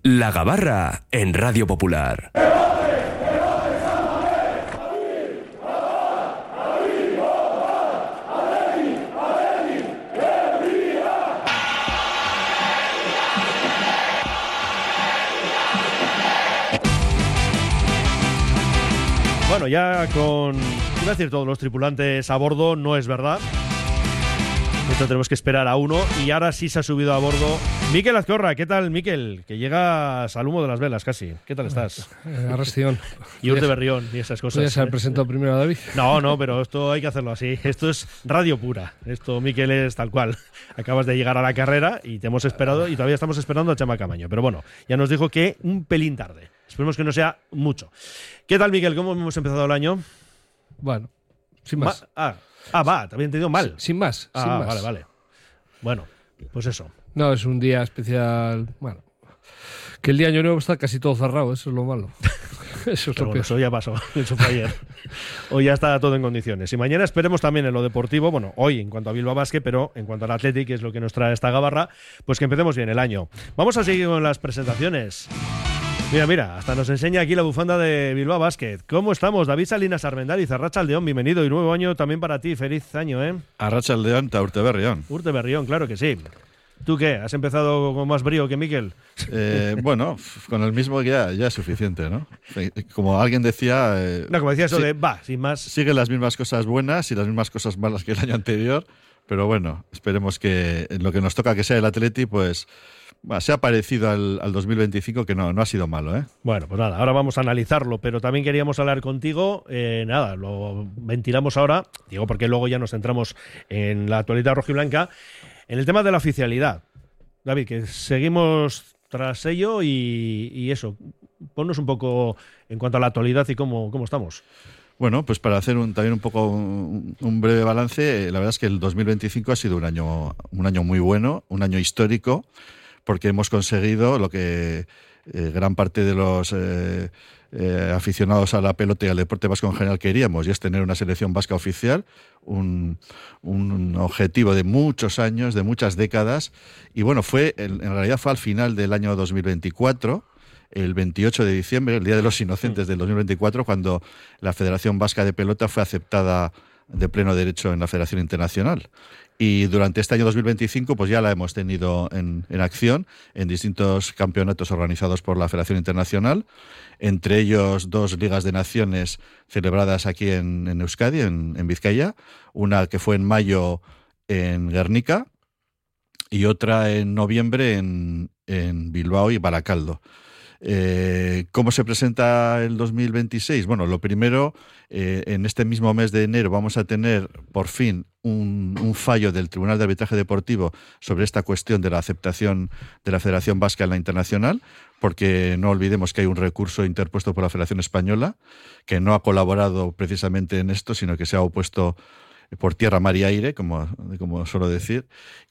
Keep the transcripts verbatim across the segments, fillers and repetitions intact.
La Gabarra en Radio Popular. Bueno, ya con, iba a decir, todos los tripulantes a bordo, no es verdad. Esto tenemos que esperar a uno y ahora sí se ha subido a bordo Miquel Azcorra. ¿Qué tal, Miquel? Que llegas al humo de las velas casi. ¿Qué tal estás? Eh, Arrastión. Y Urte Berrión y esas cosas. ¿Ya se ha presentado primero a David? No, no, pero esto hay que hacerlo así. Esto es radio pura. Esto, Miquel, es tal cual. Acabas de llegar a la carrera y te hemos esperado y todavía estamos esperando a Chema Camaño. Pero bueno, ya nos dijo que un pelín tarde. Esperemos que no sea mucho. ¿Qué tal, Miquel? ¿Cómo hemos empezado el año? Bueno, sin más. Ma- ah, ah, va, te había entendido mal. Sin, sin más, ah, sin más. Vale, vale. Bueno, pues eso. No, es un día especial. Bueno, que el día de Año Nuevo está casi todo cerrado, eso es lo malo. Eso es Pero lo bueno, peor. eso ya pasó, eso fue ayer. Hoy ya está todo en condiciones. Y mañana esperemos también en lo deportivo, bueno, hoy en cuanto a Bilbao Basket, pero en cuanto al Athletic, que es lo que nos trae esta gabarra, pues que empecemos bien el año. Vamos a seguir con las presentaciones. Mira, mira, hasta nos enseña aquí la bufanda de Bilbao Basket. ¿Cómo estamos? David Salinas Armendariz, Arratsaldeón, bienvenido y nuevo año también para ti. Feliz año, ¿eh? Arratsaldeón ta Urte Berrión. Urte Berrión, claro que sí. ¿Tú qué? ¿Has empezado con más brío que Miquel? Eh, bueno, con el mismo ya, ya es suficiente, ¿no? Como alguien decía... Eh, No, como decía eso sí, de, va, sin más. Siguen las mismas cosas buenas y las mismas cosas malas que el año anterior, pero bueno, esperemos que en lo que nos toca que sea el Atleti, pues... Bueno, sea parecido al, al dos mil veinticinco, que no, no ha sido malo, ¿eh? Bueno, pues nada, ahora vamos a analizarlo, pero también queríamos hablar contigo, eh, nada, lo ventilamos ahora, digo porque luego ya nos centramos en la actualidad rojiblanca, en el tema de la oficialidad. David, que seguimos tras ello y, y eso, ponnos un poco en cuanto a la actualidad y cómo, cómo estamos. Bueno, pues para hacer un, también un poco un, un breve balance, la verdad es que el dos mil veinticinco ha sido un año, un año muy bueno, un año histórico, porque hemos conseguido lo que eh, gran parte de los eh, eh, aficionados a la pelota y al deporte vasco en general queríamos, y es tener una selección vasca oficial, un, un objetivo de muchos años, de muchas décadas, y bueno, fue en realidad fue al final del año dos mil veinticuatro, el veintiocho de diciembre, el Día de los Inocentes del dos mil veinticuatro, cuando la Federación Vasca de Pelota fue aceptada de pleno derecho en la Federación Internacional. Y durante este año dos mil veinticinco pues ya la hemos tenido en, en acción en distintos campeonatos organizados por la Federación Internacional, entre ellos dos Ligas de Naciones celebradas aquí en, en Euskadi, en, en Vizcaya, una que fue en mayo en Guernica y otra en noviembre en, en Bilbao y Baracaldo. Eh, ¿Cómo se presenta el dos mil veintiséis? Bueno, lo primero, eh, en este mismo mes de enero vamos a tener por fin un, un fallo del Tribunal de Arbitraje Deportivo sobre esta cuestión de la aceptación de la Federación Vasca en la internacional, porque no olvidemos que hay un recurso interpuesto por la Federación Española que no ha colaborado precisamente en esto, sino que se ha opuesto por tierra, mar y aire, como, como suelo decir.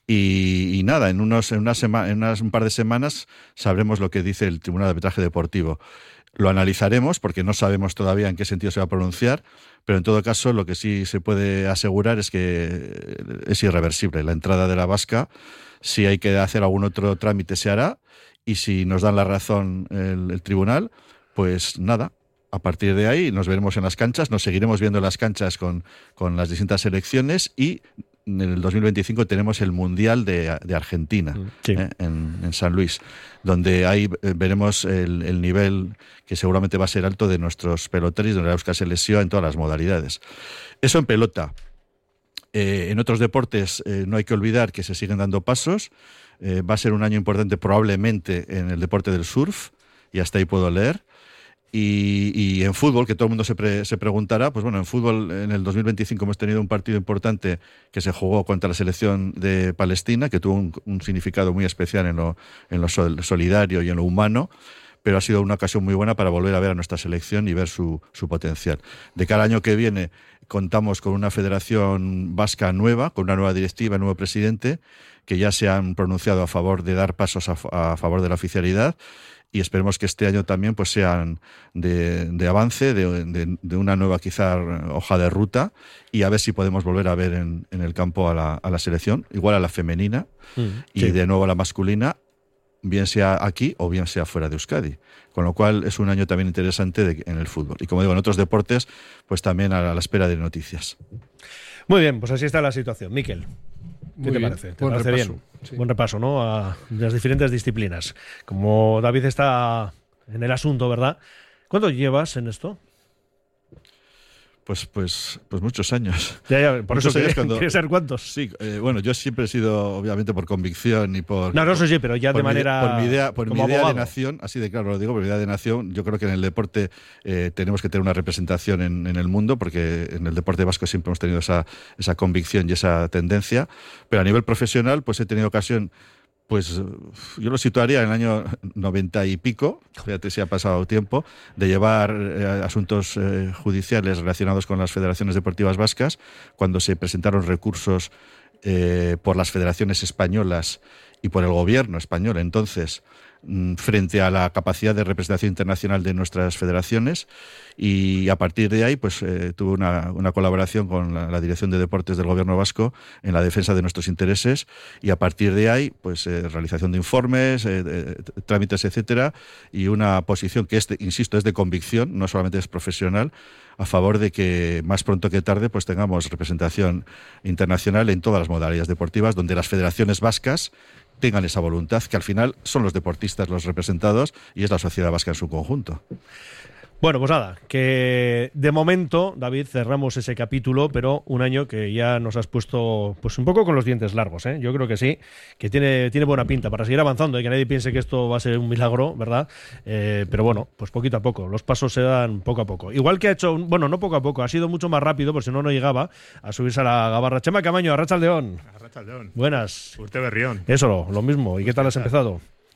Y, y nada, en, unos, en, una sema, en unas, un par de semanas sabremos lo que dice el Tribunal de Arbitraje Deportivo. Lo analizaremos porque no sabemos todavía en qué sentido se va a pronunciar, pero en todo caso lo que sí se puede asegurar es que es irreversible. La entrada de la Vasca, si hay que hacer algún otro trámite, se hará, y si nos dan la razón el, el tribunal, pues nada. A partir de ahí nos veremos en las canchas, nos seguiremos viendo en las canchas con, con las distintas selecciones, y en el dos mil veinticinco tenemos el Mundial de, de Argentina, sí. eh, en, en San Luis, donde ahí veremos el, el nivel que seguramente va a ser alto de nuestros pelotaris, de la Euskal Selección en todas las modalidades. Eso en pelota. Eh, en otros deportes eh, no hay que olvidar que se siguen dando pasos. Eh, va a ser un año importante probablemente en el deporte del surf, y hasta ahí puedo leer. Y, y en fútbol, que todo el mundo se, pre, se preguntará, pues bueno, en fútbol en el dos mil veinticinco hemos tenido un partido importante que se jugó contra la selección de Palestina, que tuvo un, un significado muy especial en lo, en lo sol, solidario y en lo humano, pero ha sido una ocasión muy buena para volver a ver a nuestra selección y ver su, su potencial. De cada año que viene contamos con una federación vasca nueva, con una nueva directiva, un nuevo presidente, que ya se han pronunciado a favor de dar pasos a, a favor de la oficialidad, y esperemos que este año también pues sean de, de avance, de, de, de una nueva quizá hoja de ruta, y a ver si podemos volver a ver en, en el campo a la, a la selección, igual a la femenina, mm, y sí. de nuevo a la masculina, bien sea aquí o bien sea fuera de Euskadi. Con lo cual es un año también interesante de, en el fútbol. Y como digo, en otros deportes, pues también a la espera de noticias. Muy bien, pues así está la situación. Miquel, ¿qué Muy te bien. parece? ¿Te Buen parece repaso, bien? sí. Buen repaso, ¿no? A las diferentes disciplinas. Como David está en el asunto, ¿verdad? ¿Cuánto llevas en esto? Pues, pues, pues muchos años. Ya, ya, por Muchos eso años que, cuando- ¿quieres saber cuántos? Sí, eh, bueno, yo siempre he sido, obviamente, por convicción y por... No, no, eso sí, pero ya por de mi- manera por mi idea, por mi como idea de abogado. nación, así de claro lo digo, por mi idea de nación, yo creo que en el deporte eh, tenemos que tener una representación en, en el mundo, porque en el deporte vasco siempre hemos tenido esa, esa convicción y esa tendencia, pero a nivel profesional, pues he tenido ocasión, pues yo lo situaría en el año noventa y pico, fíjate si ha pasado tiempo, de llevar eh, asuntos eh, judiciales relacionados con las federaciones deportivas vascas, cuando se presentaron recursos eh, por las federaciones españolas y por el gobierno español entonces, mm, frente a la capacidad de representación internacional de nuestras federaciones, y a partir de ahí pues eh, tuve una, una colaboración con la, la Dirección de Deportes del Gobierno Vasco en la defensa de nuestros intereses, y a partir de ahí pues eh, realización de informes, eh, de- trámites, etcétera, y una posición que, es de- insisto, es de convicción, no solamente es profesional, a favor de que más pronto que tarde pues tengamos representación internacional en todas las modalidades deportivas, donde las federaciones vascas tengan esa voluntad, que al final son los deportistas los representados y es la sociedad vasca en su conjunto. Bueno, pues nada, que de momento, David, cerramos ese capítulo, pero un año que ya nos has puesto pues un poco con los dientes largos, ¿eh? Yo creo que sí, que tiene, tiene buena pinta para seguir avanzando y que nadie piense que esto va a ser un milagro, ¿verdad? Eh, pero bueno, pues poquito a poco, los pasos se dan poco a poco. Igual que ha hecho, un- bueno, no poco a poco, ha sido mucho más rápido, por si no, no llegaba a subirse a la gabarra. Chema Camaño, Arratsaldeon. Arratsaldeon. Buenas. Urte berrión. Eso, lo, lo mismo. ¿Y qué tal has empezado?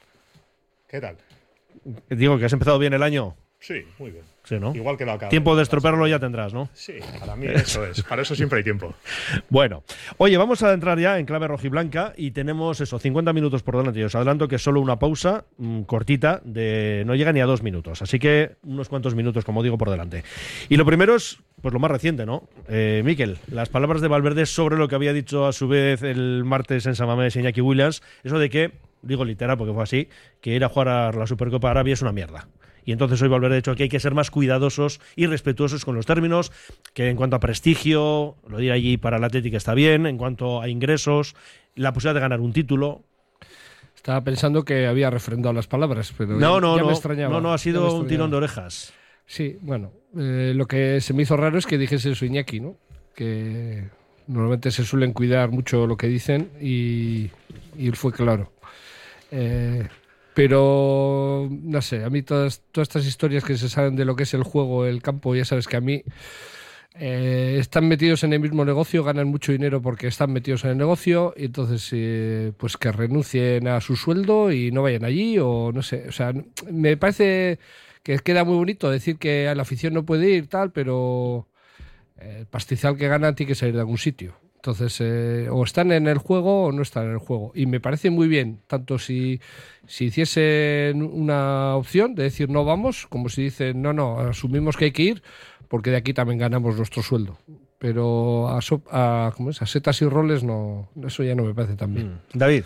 ¿Qué tal? Digo que has empezado bien el año. Sí, muy bien. Sí, ¿no? Igual que lo acabo. Tiempo de estropearlo ya tendrás, ¿no? Sí, para mí eso es. Para eso siempre hay tiempo. Bueno, oye, vamos a entrar ya en clave rojiblanca y tenemos eso, cincuenta minutos por delante. Y os adelanto que es solo una pausa mmm, cortita, de no llega ni a dos minutos. Así que unos cuantos minutos, como digo, por delante. Y lo primero es, pues lo más reciente, ¿no? Eh, Miquel, las palabras de Valverde sobre lo que había dicho a su vez el martes en San Mamés Iñaki Williams, eso de que, digo literal porque fue así, que ir a jugar a la Supercopa Arabia es una mierda. Y entonces hoy Valverde ha dicho que hay que ser más cuidadosos y respetuosos con los términos, que en cuanto a prestigio, lo diré allí para el Atlético está bien, en cuanto a ingresos, la posibilidad de ganar un título. Estaba pensando que había refrendado las palabras, pero No, ya, no, ya no, me extrañaba. no, no, ha ya sido me un extrañaba. tirón de orejas. Sí, bueno, eh, lo que se me hizo raro es que dijese eso Iñaki, ¿no? Que normalmente se suelen cuidar mucho lo que dicen y, y él fue claro. Eh, pero, no sé, a mí todas, todas estas historias que se saben de lo que es el juego, el campo, ya sabes que a mí eh, están metidos en el mismo negocio, ganan mucho dinero porque están metidos en el negocio y entonces eh, pues que renuncien a su sueldo y no vayan allí o no sé, o sea, me parece que queda muy bonito decir que a la afición no puede ir tal, pero el pastizal que ganan tiene que salir de algún sitio. Entonces, eh, o están en el juego o no están en el juego. Y me parece muy bien, tanto si, si hiciesen una opción de decir no vamos, como si dicen no, no, asumimos que hay que ir, porque de aquí también ganamos nuestro sueldo. Pero a, so, a, ¿cómo es? A setas y roles, no, eso ya no me parece tan bien. Mm. David,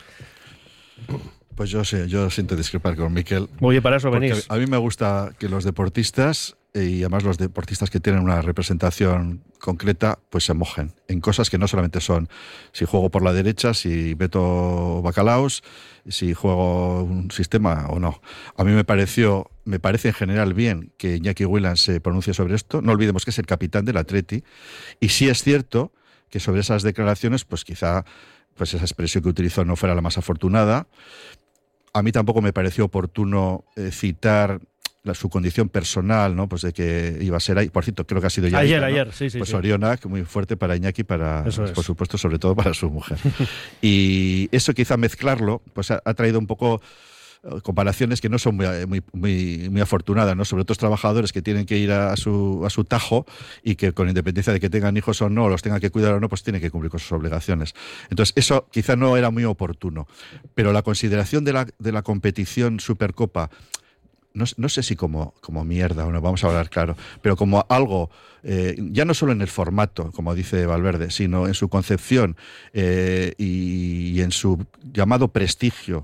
Pues yo sé, yo siento discrepar con Miquel. oye, para eso Porque venís. a mí me gusta que los deportistas, y además los deportistas que tienen una representación concreta, pues se mojen en cosas que no solamente son si juego por la derecha, si meto bacalaos, si juego un sistema o no. A mí me pareció, me parece en general bien que Iñaki Williams se pronuncie sobre esto. No olvidemos que es el capitán del Atleti, y sí es cierto que sobre esas declaraciones, pues quizá pues esa expresión que utilizó no fuera la más afortunada. A mí tampoco me pareció oportuno eh, citar la, su condición personal, ¿no? Pues de que iba a ser ahí. Por cierto, creo que ha sido ya. Ayer, ¿no? ayer, sí, sí. Pues sí. Orionak, muy fuerte para Iñaki, para, Eso es. por supuesto, sobre todo para su mujer. Y eso quizá mezclarlo, pues ha, ha traído un poco eh, comparaciones que no son muy, muy, muy, muy afortunadas, ¿no? Sobre otros trabajadores que tienen que ir a, a, su, a su tajo y que con independencia de que tengan hijos o no, los tengan que cuidar o no, pues tienen que cumplir con sus obligaciones. Entonces, eso quizá no era muy oportuno. Pero la consideración de la, de la competición Supercopa, no, no sé si como, como mierda, o no, vamos a hablar claro, pero como algo, eh, ya no solo en el formato, como dice Valverde, sino en su concepción eh, y, y en su llamado prestigio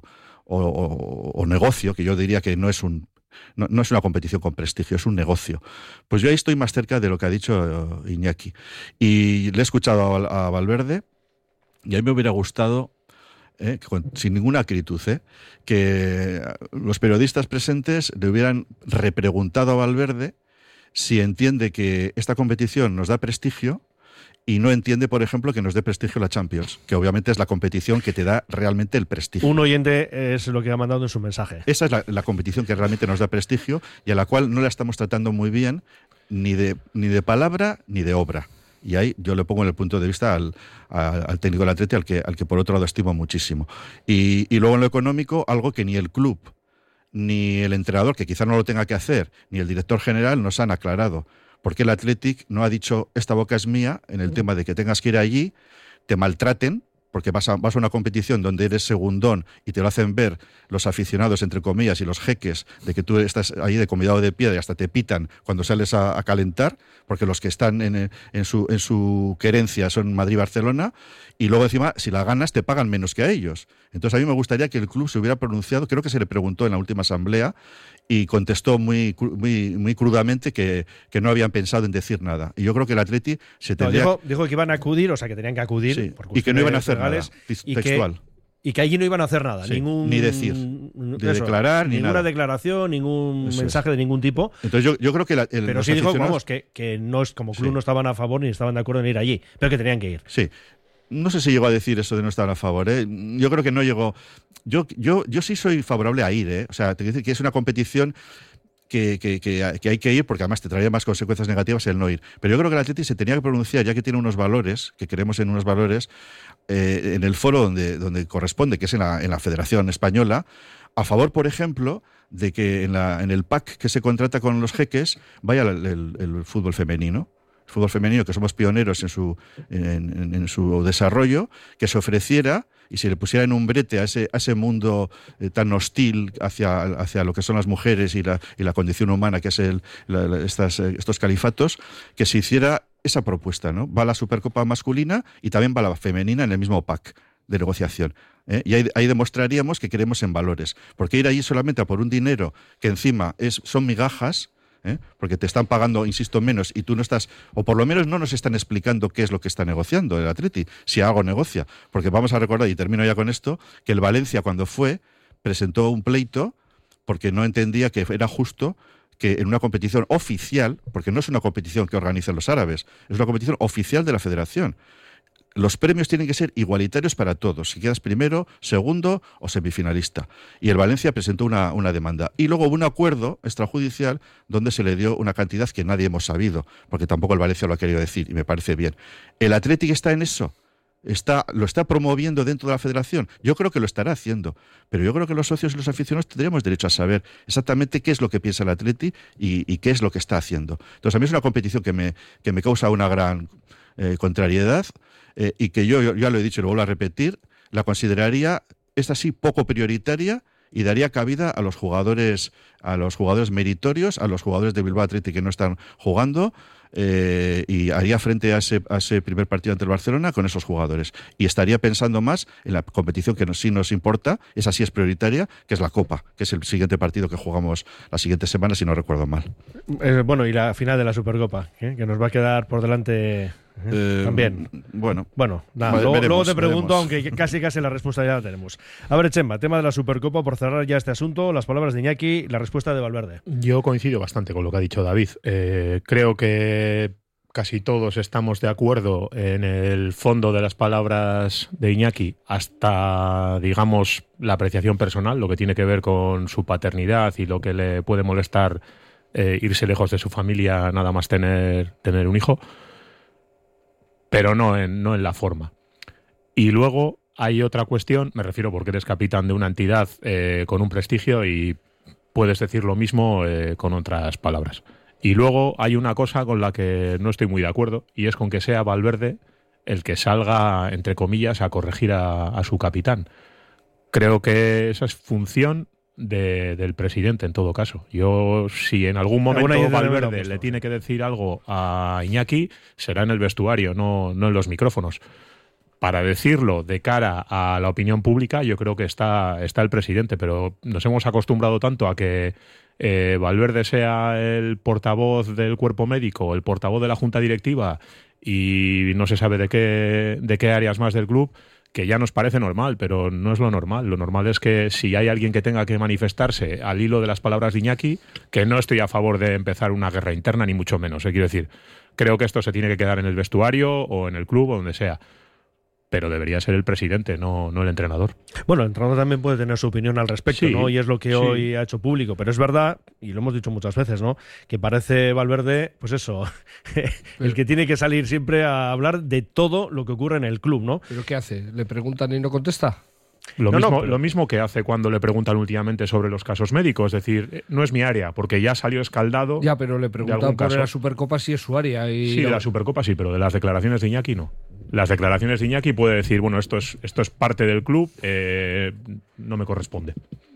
o, o, o negocio, que yo diría que no es un no, no es una competición con prestigio, es un negocio. Pues yo ahí estoy más cerca de lo que ha dicho Iñaki. Y le he escuchado a, a Valverde y a mí me hubiera gustado, eh, con, sin ninguna acritud, eh, que los periodistas presentes le hubieran repreguntado a Valverde si entiende que esta competición nos da prestigio y no entiende, por ejemplo, que nos dé prestigio la Champions, que obviamente es la competición que te da realmente el prestigio. Un oyente es lo que ha mandado en su mensaje. Esa es la, la competición que realmente nos da prestigio y a la cual no la estamos tratando muy bien ni de, ni de palabra ni de obra. Y ahí yo le pongo en el punto de vista al, al, al técnico del Atleti, al que, al que por otro lado estimo muchísimo. Y, y luego en lo económico, algo que ni el club, ni el entrenador, que quizá no lo tenga que hacer, ni el director general nos han aclarado. Porque el Athletic no ha dicho esta boca es mía en el tema de que tengas que ir allí, te maltraten, porque vas a, vas a una competición donde eres segundón y te lo hacen ver los aficionados, entre comillas, y los jeques, de que tú estás ahí de convidado de piedra y hasta te pitan cuando sales a, a calentar, porque los que están en, en, su, en su querencia son Madrid y Barcelona, y luego encima, si la ganas, te pagan menos que a ellos. Entonces a mí me gustaría que el club se hubiera pronunciado, creo que se le preguntó en la última asamblea, y contestó muy, muy, muy crudamente que, que no habían pensado en decir nada. Y yo creo que el Atleti se tendría... No, dijo, dijo que iban a acudir, o sea, que tenían que acudir. Sí, por y que no iban a hacer legales, nada, y textual. Que, y que allí no iban a hacer nada. Sí, ningún, ni decir, ni eso, declarar, ni ninguna nada. declaración, ningún Eso mensaje es. de ningún tipo. Entonces yo, yo creo que... La, el, pero los sí dijo, aficionados- vamos, que, que no es, como club Sí. no estaban a favor ni estaban de acuerdo en ir allí, pero que tenían que ir. Sí. No sé si llegó a decir eso de no estar a favor, ¿eh? Yo creo que no llegó... Yo, yo, yo sí soy favorable a ir, ¿eh? O sea, te quiero decir que es una competición que, que, que, que hay que ir porque además te traería más consecuencias negativas el no ir. Pero yo creo que el Atleti se tenía que pronunciar, ya que tiene unos valores, que creemos en unos valores, eh, en el foro donde, donde corresponde, que es en la, en la Federación Española, a favor, por ejemplo, de que en, la, en el pack que se contrata con los jeques vaya el, el, el fútbol femenino. El fútbol femenino, que somos pioneros en su, en, en, en su desarrollo, que se ofreciera y se le pusiera en un brete a ese, a ese mundo eh, tan hostil hacia, hacia lo que son las mujeres y la, y la condición humana, que es el, la, la, estas, eh, estos califatos, que se hiciera esa propuesta, ¿no? Va la Supercopa masculina y también va la femenina en el mismo pack de negociación. ¿eh? Y ahí, ahí demostraríamos que creemos en valores. Porque ir allí solamente a por un dinero que encima es, son migajas, ¿eh? Porque te están pagando, insisto, menos y tú no estás, o por lo menos no nos están explicando qué es lo que está negociando el Atleti, si algo negocia. Porque vamos a recordar, y termino ya con esto, que el Valencia cuando fue presentó un pleito porque no entendía que era justo que en una competición oficial, porque no es una competición que organizan los árabes, es una competición oficial de la federación, los premios tienen que ser igualitarios para todos, si quedas primero, segundo o semifinalista. Y el Valencia presentó una, una demanda. Y luego hubo un acuerdo extrajudicial donde se le dio una cantidad que nadie hemos sabido, porque tampoco el Valencia lo ha querido decir, y me parece bien. ¿El Athletic está en eso? Está, ¿Lo está promoviendo dentro de la federación? Yo creo que lo estará haciendo, pero yo creo que los socios y los aficionados tendríamos derecho a saber exactamente qué es lo que piensa el Atleti y, y qué es lo que está haciendo. Entonces a mí es una competición que me, que me causa una gran eh, contrariedad, eh, y que yo, yo ya lo he dicho y lo vuelvo a repetir, la consideraría, esta sí, poco prioritaria y daría cabida a los jugadores, a los jugadores meritorios, a los jugadores de Bilbao Athletic que no están jugando, eh, y haría frente a ese, a ese primer partido ante el Barcelona con esos jugadores. Y estaría pensando más en la competición que nos, sí nos importa, esa sí es prioritaria, que es la Copa, que es el siguiente partido que jugamos la siguiente semana, si no recuerdo mal. Eh, bueno, y la final de la Supercopa, ¿eh? Que nos va a quedar por delante. ¿Eh? Eh, También. Bueno, Bueno, nada, Vale, luego, veremos, luego te pregunto, veremos. aunque casi casi la respuesta ya la tenemos. A ver, Chema, tema de la Supercopa, por cerrar ya este asunto, las palabras de Iñaki, la respuesta de Valverde. Yo coincido bastante con lo que ha dicho David. Eh, creo que casi todos estamos de acuerdo en el fondo de las palabras de Iñaki, hasta, digamos, la apreciación personal, lo que tiene que ver con su paternidad y lo que le puede molestar eh, irse lejos de su familia nada más tener, tener un hijo, pero no en, no en la forma. Y luego hay otra cuestión, me refiero porque eres capitán de una entidad eh, con un prestigio y puedes decir lo mismo eh, con otras palabras. Y luego hay una cosa con la que no estoy muy de acuerdo, y es con que sea Valverde el que salga, entre comillas, a corregir a, a su capitán. Creo que esa es función de, del presidente, en todo caso. Yo, si en algún momento Valverde le tiene que decir algo a Iñaki, será en el vestuario, no, no en los micrófonos. para decirlo de cara a la opinión pública, yo creo que está, está el presidente, pero nos hemos acostumbrado tanto a que eh, Valverde sea el portavoz del cuerpo médico o el portavoz de la junta directiva y no se sabe de qué, de qué áreas más del club, que ya nos parece normal, pero no es lo normal. Lo normal es que si hay alguien que tenga que manifestarse al hilo de las palabras de Iñaki, que no estoy a favor de empezar una guerra interna, ni mucho menos, eh, quiero decir, creo que esto se tiene que quedar en el vestuario o en el club o donde sea. Pero debería ser el presidente, no, no el entrenador. Bueno, el entrenador también puede tener su opinión al respecto, Sí, ¿no? Y es lo que sí. hoy ha hecho público. Pero es verdad, y lo hemos dicho muchas veces, ¿no? Que parece Valverde, pues eso, el que tiene que salir siempre a hablar de todo lo que ocurre en el club, ¿no? ¿Pero qué hace? ¿Le preguntan y no contesta? Lo, No, no, mismo, pero- lo mismo que hace cuando le preguntan últimamente sobre los casos médicos, es decir, eh, no es mi área, porque ya salió escaldado. Ya, pero le algún preguntan por caso. la Supercopa si es su área. Y Sí, de no- la Supercopa sí, pero de las declaraciones de Iñaki no. Las declaraciones de Iñaki puede decir, bueno, esto es, esto es parte del club, eh, no me corresponde.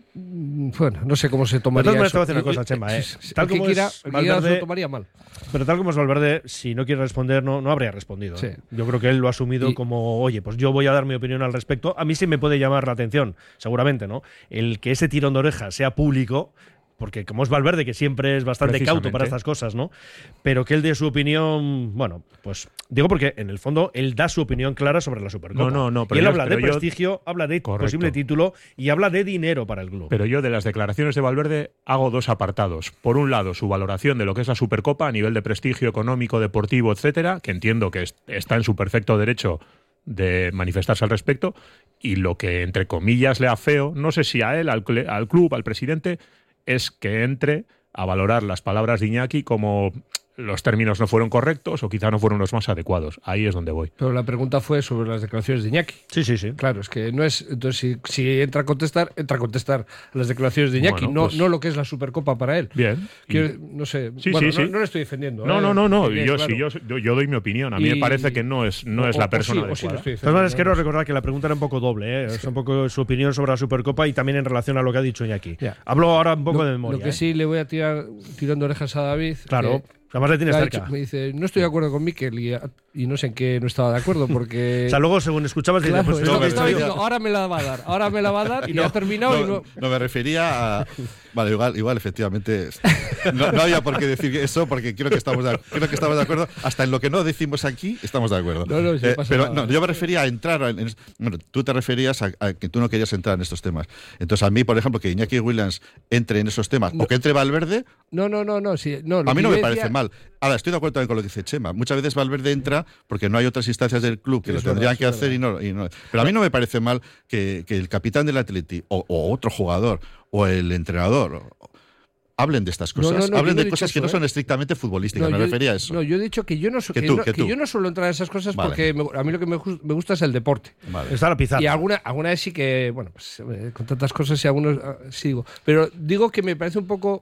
Bueno, no sé cómo se De tomaría todas maneras, te eso. voy a decir una cosa, Chema, ¿eh? El Tal que como quiera, es el que quiera se Valverde- lo tomaría mal. Pero tal como es Valverde, si no quiere responder, no, no habría respondido. Sí. ¿eh? Yo creo que él lo ha asumido Y- como, oye, pues yo voy a dar mi opinión al respecto. A mí sí me puede llamar la atención, seguramente, ¿no? El que ese tirón de oreja sea público, porque como es Valverde, que siempre es bastante cauto para Precisamente. estas cosas, ¿no? Pero que él dé su opinión, bueno, pues digo porque en el fondo él da su opinión clara sobre la Supercopa. No, no, no, Y pero él yo- habla de pero yo- prestigio, habla de Correcto. posible título y habla de dinero para el club. Pero yo de las declaraciones de Valverde hago dos apartados. Por un lado, su valoración de lo que es la Supercopa a nivel de prestigio económico, deportivo, etcétera, que entiendo que es- está en su perfecto derecho de manifestarse al respecto, y lo que, entre comillas, le afeo, no sé si a él, al, cle- al club, al presidente, es que entre a valorar las palabras de Iñaki como los términos no fueron correctos o quizá no fueron los más adecuados. Ahí es donde voy. Pero la pregunta fue sobre las declaraciones de Iñaki. Sí, sí, sí. Claro, es que no es. Entonces, si, si entra a contestar, entra a contestar a las declaraciones de Iñaki, Bueno, no, pues- no lo que es la Supercopa para él. Bien. Y- Quiero- no sé. Sí, bueno, sí, no, sí. no le estoy defendiendo. No, ¿eh? no, no, no. Bien, Yo, claro. sí, yo, yo, yo doy mi opinión. A mí me Y- parece que no es, no es o- la o persona sí, o sí lo adecuada. estoy De todas maneras, defendiendo. quiero recordar que la pregunta era un poco doble, ¿eh? Es un poco su opinión sobre la Supercopa y también en relación a lo que ha dicho Iñaki. Ya. Hablo ahora un poco Lo- de memoria. Lo que ¿eh? sí le voy a tirar tirando orejas a David. Claro, que además le tienes le ha cerca. dicho- me dice, no estoy de acuerdo con Mikel y, y no sé en qué no estaba de acuerdo porque. O sea, luego según escuchabas, dices, Claro, pues es esto lo que que he estaba dicho yo. diciendo, ahora me la va a dar, ahora me la va a dar y ya ha terminado y no, no. no, me refería a. Vale, igual, igual efectivamente. No, no había por qué decir eso porque creo que, estamos de, creo que estamos de acuerdo. Hasta en lo que no decimos aquí estamos de acuerdo. No, no, sí, Eh, pasa pero nada. no, yo me refería a entrar. En, en- bueno, tú te referías a, a que tú no querías entrar en estos temas. Entonces, a mí, por ejemplo, que Iñaki Williams entre en esos temas o que entre Valverde, No, no, no, no, sí, no. lo a mí que no yo me decía- parece mal. Ahora, estoy de acuerdo también con lo que dice Chema. Muchas veces Valverde entra porque no hay otras instancias del club que Es lo verdad, tendrían es que hacer y no, y no. Pero a mí no me parece mal que, que el capitán del Atleti o, o otro jugador o el entrenador o- hablen de estas No, cosas. no, no, yo hablen no he de dicho cosas que eso, no son ¿eh? estrictamente futbolísticas. No, me yo- refería a eso. No, yo he dicho que yo no, so- Que que tú, no- que que tú. yo no suelo entrar en esas cosas Vale. porque me- a mí lo que me, gus- me gusta es el deporte. Vale. Está la pizarra. Y alguna, alguna vez sí que, bueno, pues eh, con tantas cosas y algunos ah, sí digo. Pero digo que me parece un poco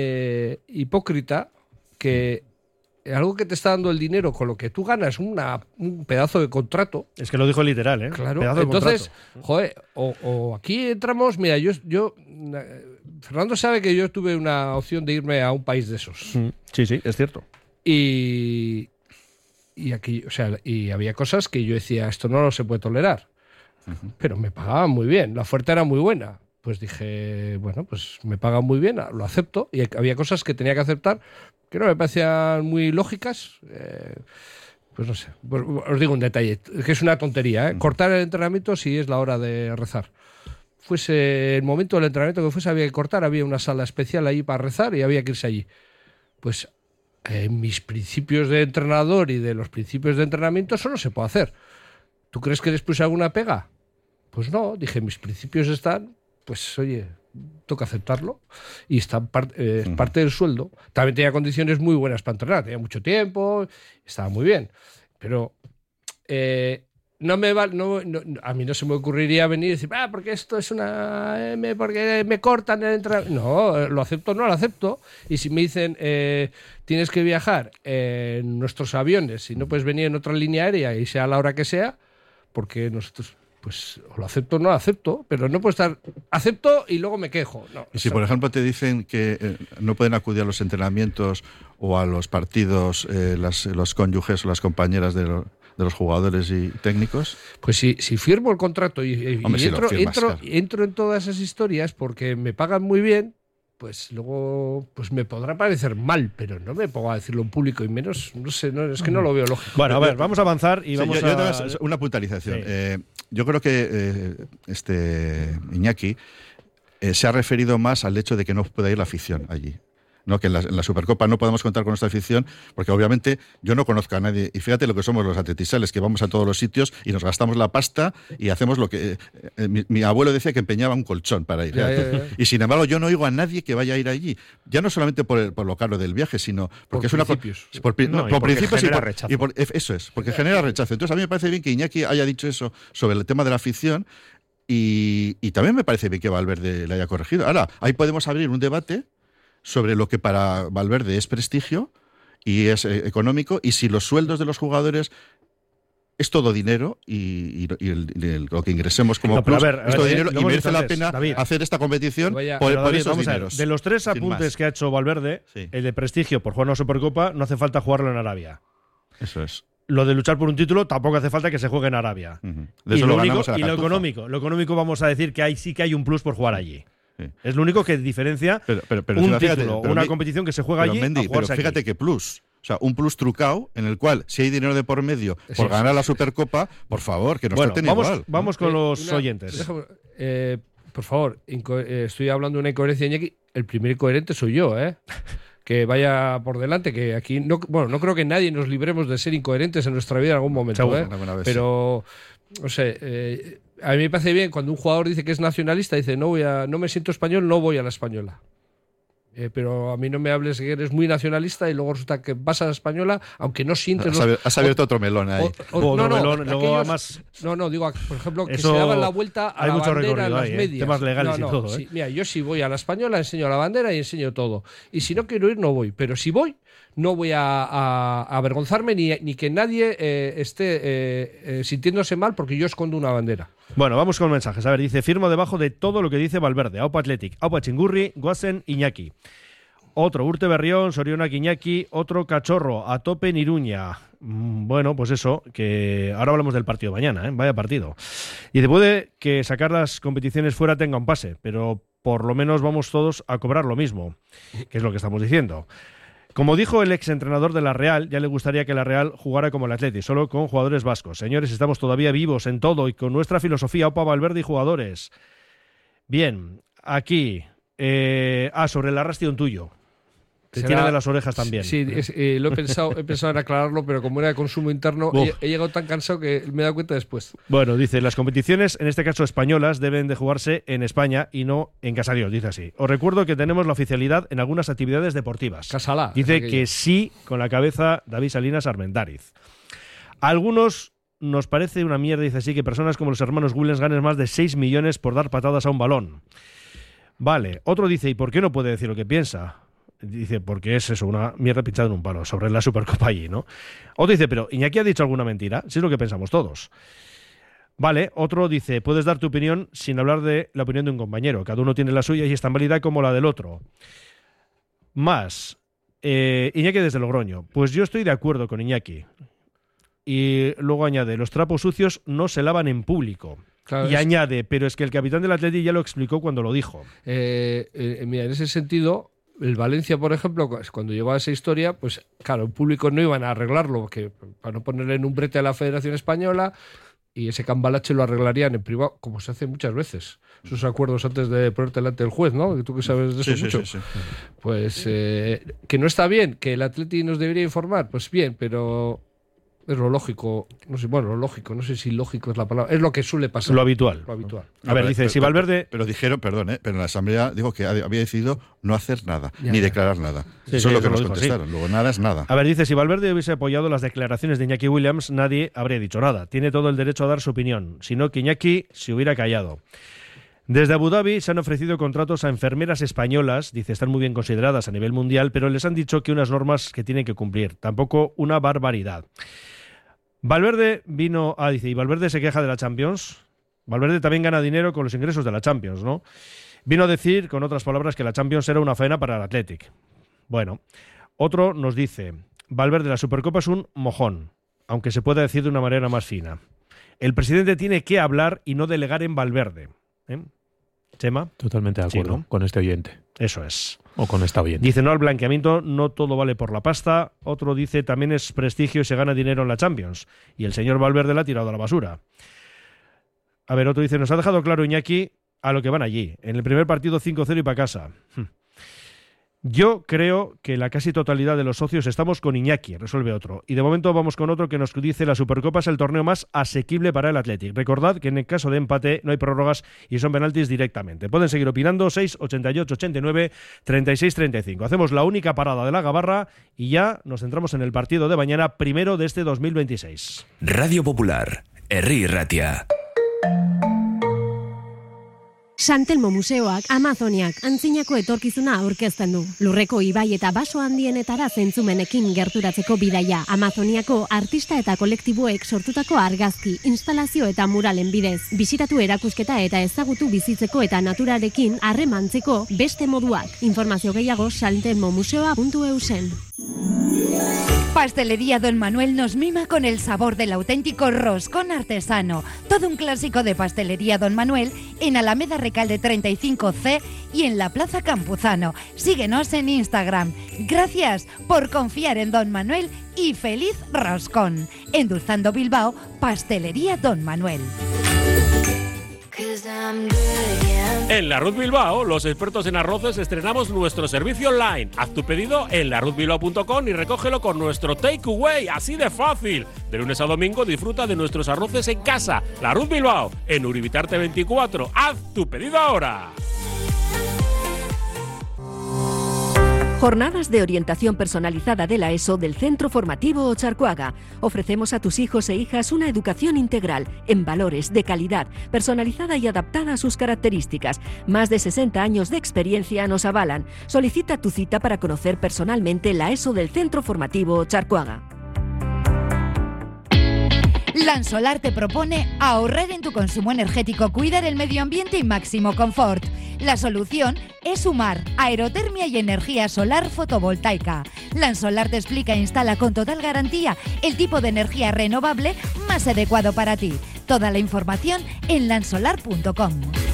eh, hipócrita que algo que te está dando el dinero con lo que tú ganas una, un pedazo de contrato. Es que lo dijo literal, ¿eh? Claro, Pedazo de entonces, contrato. joder, o, o aquí entramos, mira, yo, yo, eh, Fernando sabe que yo tuve una opción de irme a un país de esos. Mm, Sí, sí, es cierto. Y, y aquí, o sea, y había cosas que yo decía, esto no lo se puede tolerar. Pero me pagaban muy bien, la oferta era muy buena. Pues dije, bueno, pues me pagan muy bien, lo acepto. Y había cosas que tenía que aceptar que no me parecían muy lógicas. eh, pues no sé, pues os digo un detalle, que es una tontería, ¿eh? Cortar el entrenamiento si es la hora de rezar. Fuese el momento del entrenamiento que fuese, había que cortar, había una sala especial ahí para rezar y había que irse allí. Pues en mis principios de entrenador y de los principios de entrenamiento eso no se puede hacer. ¿Tú crees que después alguna pega? Pues no, dije, mis principios están, pues oye, toca aceptarlo y está par- eh, es parte del sueldo. También tenía condiciones muy buenas para entrenar, tenía mucho tiempo, estaba muy bien, pero eh, no me va, no, no, a mí no se me ocurriría venir y decir, ah, porque esto es una M, porque me cortan el entrenamiento. No, lo acepto, no lo acepto. Y si me dicen, eh, tienes que viajar en nuestros aviones y no puedes venir en otra línea aérea y sea a la hora que sea, porque nosotros, pues, o lo acepto o no lo acepto, pero no puedo estar, acepto y luego me quejo. No, Y si, por ejemplo, te dicen que eh, no pueden acudir a los entrenamientos o a los partidos eh, las, los cónyuges o las compañeras de, lo- de los jugadores y técnicos. Pues si, si firmo el contrato y, y Hombre, si lo entro, firmas, entro, claro. entro en todas esas historias porque me pagan muy bien, pues luego pues me podrá parecer mal, pero no me pongo a decirlo en público y menos, no sé, no, es que no lo veo lógico. Bueno, a ver, vamos a avanzar y Sí, vamos yo, yo a... tengo una puntualización. Sí. Eh, yo creo que eh, este Iñaki eh, se ha referido más al hecho de que no pueda ir la afición allí. No, que en la, en la Supercopa no podemos contar con nuestra afición, porque obviamente yo no conozco a nadie. Y fíjate lo que somos los atletisales, que vamos a todos los sitios y nos gastamos la pasta y hacemos lo que... Eh, eh, mi, mi abuelo decía que empeñaba un colchón para ir. Ya, ya, ya. Y sin embargo yo no oigo a nadie que vaya a ir allí. Ya no solamente por, el, por lo caro del viaje, sino porque Por es una... principios. Por, pri- No, no, y por porque principios y genera por, rechazo. y por- Eso es, porque genera rechazo. Entonces a mí me parece bien que Iñaki haya dicho eso sobre el tema de la afición y, y también me parece bien que Valverde le haya corregido. Ahora, ahí podemos abrir un debate sobre lo que para Valverde es prestigio y es eh, económico, y si los sueldos de los jugadores es todo dinero y, y- y el- y el- lo que ingresemos como No, pero plus a ver, a es todo ver, dinero lo y hemos merece dicho la antes, pena David. hacer esta competición Vaya- por, Pero, por David, esos vamos a ver, dineros. de los tres Sin apuntes más. que ha hecho Valverde, Sí. el de prestigio por jugar una Supercopa, no hace falta jugarlo en Arabia. Eso es. Lo de luchar por un título tampoco hace falta que se juegue en Arabia. Ujú. De Y eso lo, lo único, ganamos a la y lo Cartuja. económico, lo económico vamos a decir que hay, sí que hay un plus por jugar allí. Sí. Es lo único que diferencia Pero, pero, pero un encima, fíjate, título, pero una mi- competición que se juega pero, allí Mendy, a pero jugarse fíjate aquí. que plus. O sea, un plus trucao en el cual, si hay dinero de por medio por Sí, ganar sí, la sí. Supercopa, por favor, que nos Bueno, traten vamos, igual. vamos con Eh, los una- oyentes. déjame- eh, por favor, inco- eh, estoy hablando de una incoherencia de Iñaki. El primer incoherente soy yo, ¿eh? Que vaya por delante, que aquí no, bueno, no creo que nadie nos libremos de ser incoherentes en nuestra vida en algún momento, Seguro, ¿eh? alguna vez Pero, no sé, eh, a mí me parece bien cuando un jugador dice que es nacionalista, dice no voy a, no me siento español, no voy a la española. Eh, pero a mí no me hables que eres muy nacionalista y luego resulta que vas a la española, aunque no sientes Has, los- abier- has abierto otro melón ahí. o- o- Otro no, no, melón, luego aquellos- además- no, no, digo, por ejemplo, que Eso- se daban la vuelta a hay la mucho bandera en recorrido las ahí, ¿eh? medias. Temas legales No, y no, todo, ¿eh? sí, mira, yo si voy a la española enseño la bandera y enseño todo. Y si no quiero ir, no voy. Pero si voy, no voy a, a- a avergonzarme ni, ni que nadie eh, esté eh, eh, sintiéndose mal porque yo escondo una bandera. Bueno, vamos con mensajes. A ver, dice, firmo debajo de todo lo que dice Valverde. Aupa Athletic, Aupa Chingurri, Guasen, Iñaki. Otro, Urte Berrión, Soriona Iñaki, otro Cachorro, a tope en Iruña. Mm, Bueno, pues eso, que ahora hablamos del partido mañana, ¿eh? Vaya partido. Y de puede que sacar las competiciones fuera tenga un pase, pero por lo menos vamos todos a cobrar lo mismo, que es lo que estamos diciendo. Como dijo el exentrenador de la Real, ya le gustaría que la Real jugara como el Atleti, solo con jugadores vascos. Señores, estamos todavía vivos en todo y con nuestra filosofía, Opa Valverde y jugadores. Bien, aquí... eh, ah, sobre el arrastre tuyo. Te Será- tiene de las orejas también. Sí, es- eh, lo he pensado, he pensado en aclararlo, pero como era de consumo interno, Uf. he, he llegado tan cansado que me he dado cuenta después. Bueno, dice, las competiciones, en este caso españolas, deben de jugarse en España y no en Casadíos, dice así. Os recuerdo que tenemos la oficialidad en algunas actividades deportivas. Casalá. Dice es aquello. que sí, con la cabeza David Salinas Armendáriz. A algunos nos parece una mierda, dice así, que personas como los hermanos Willens ganen más de seis millones por dar patadas a un balón. Vale, otro dice, ¿y por qué no puede decir lo que piensa? Dice, porque es eso, una mierda pinchada en un palo, sobre la Supercopa allí, ¿no? Otro dice, pero ¿Iñaki ha dicho alguna mentira? Si es lo que pensamos todos. Vale, otro dice, puedes dar tu opinión sin hablar de la opinión de un compañero. Cada uno tiene la suya y es tan válida como la del otro. Más, eh, Iñaki desde Logroño. Pues yo estoy de acuerdo con Iñaki. Y luego añade, los trapos sucios no se lavan en público. Claro, y es- añade, pero es que el capitán del Atleti ya lo explicó cuando lo dijo. Eh, eh, mira, en ese sentido, el Valencia, por ejemplo, cuando llegó a esa historia, pues claro, en público no iban a arreglarlo, que, para no ponerle en un brete a la Federación Española, y ese cambalache lo arreglarían en privado, como se hace muchas veces. Esos acuerdos antes de ponerte delante del juez, ¿no? Que tú que sabes de eso Sí, sí, mucho. sí, sí. Pues eh, que no está bien, que el Atleti nos debería informar, pues bien, pero es lo lógico, no sé, bueno, lo lógico, no sé si lógico es la palabra, es lo que suele pasar. Lo habitual. Lo habitual. A ver, pero- dice, pero- si Valverde... Pero dijeron, perdón, ¿eh? pero en la Asamblea dijo que había decidido no hacer nada, Ya, ni ya. declarar nada. Sí, Eso sí, es lo eso que lo nos dijo, sí. contestaron. Luego nada es nada. A ver, dice, si Valverde hubiese apoyado las declaraciones de Iñaki Williams, nadie habría dicho nada. Tiene todo el derecho a dar su opinión, sino que Iñaki se hubiera callado. Desde Abu Dhabi se han ofrecido contratos a enfermeras españolas, dice, están muy bien consideradas a nivel mundial, pero les han dicho que unas normas que tienen que cumplir. Tampoco una barbaridad. Valverde vino a, dice, y Valverde se queja de la Champions. Valverde también gana dinero con los ingresos de la Champions, ¿no? Vino a decir, con otras palabras, que la Champions era una faena para el Athletic. Bueno, otro nos dice, Valverde, la Supercopa es un mojón. aunque se pueda decir de una manera más fina. El presidente tiene que hablar y no delegar en Valverde. ¿Eh? ¿Chema? Totalmente de acuerdo Sí, ¿no? con este oyente. Eso es. O con esta oyente. Dice no al blanqueamiento, no todo vale por la pasta. Otro dice también es prestigio y se gana dinero en la Champions. Y el señor Valverde la ha tirado a la basura. A ver, otro dice, nos ha dejado claro Iñaki a lo que van allí. En el primer partido cinco cero y para casa. Yo creo que la casi totalidad de los socios estamos con Iñaki, resuelve otro. Y de momento vamos con otro que nos dice la Supercopa es el torneo más asequible para el Athletic. Recordad que en el caso de empate no hay prórrogas y son penaltis directamente. Pueden seguir opinando, seis ochenta y ocho ochenta y nueve treinta y seis treinta y cinco. Hacemos la única parada de la Gabarra y ya nos centramos en el partido de mañana, primero de este dos mil veintiséis. Radio Popular, Herri Ratia. Santelmo Museoak Amazoniak antzinako etorkizuna aurkezten du. Lurreko ibai eta baso handienetara zentzumenekin gerturatzeko bidaia. Amazoniako artista eta kolektiboek sortutako argazki, instalazio eta muralen bidez. Bisitatu erakusketa eta ezagutu bizitzeko eta naturarekin harremantzeko beste moduak. Informazio gehiago santelmomuseoa puntu e u zen. Pastelería Don Manuel nos mima con el sabor del auténtico roscón artesano. Todo un clásico de Pastelería Don Manuel en Alameda Recalde treinta y cinco ce y en la Plaza Campuzano. Síguenos en Instagram. Gracias por confiar en Don Manuel y feliz roscón. Endulzando Bilbao, Pastelería Don Manuel. En La Ruz Bilbao, los expertos en arroces, estrenamos nuestro servicio online. Haz tu pedido en la ruz bilbao punto com y recógelo con nuestro takeaway, así de fácil. De lunes a domingo disfruta de nuestros arroces en casa. La Ruz Bilbao, en Uribitarte veinticuatro. Haz tu pedido ahora. Jornadas de orientación personalizada de la ESO del Centro Formativo Ocharcoaga. Ofrecemos a tus hijos e hijas una educación integral, en valores, de calidad, personalizada y adaptada a sus características. Más de sesenta años de experiencia nos avalan. Solicita tu cita para conocer personalmente la ESO del Centro Formativo Ocharcoaga. Lansolar te propone ahorrar en tu consumo energético, cuidar el medio ambiente y máximo confort. La solución es sumar aerotermia y energía solar fotovoltaica. Lansolar te explica e instala con total garantía el tipo de energía renovable más adecuado para ti. Toda la información en lansolar punto com.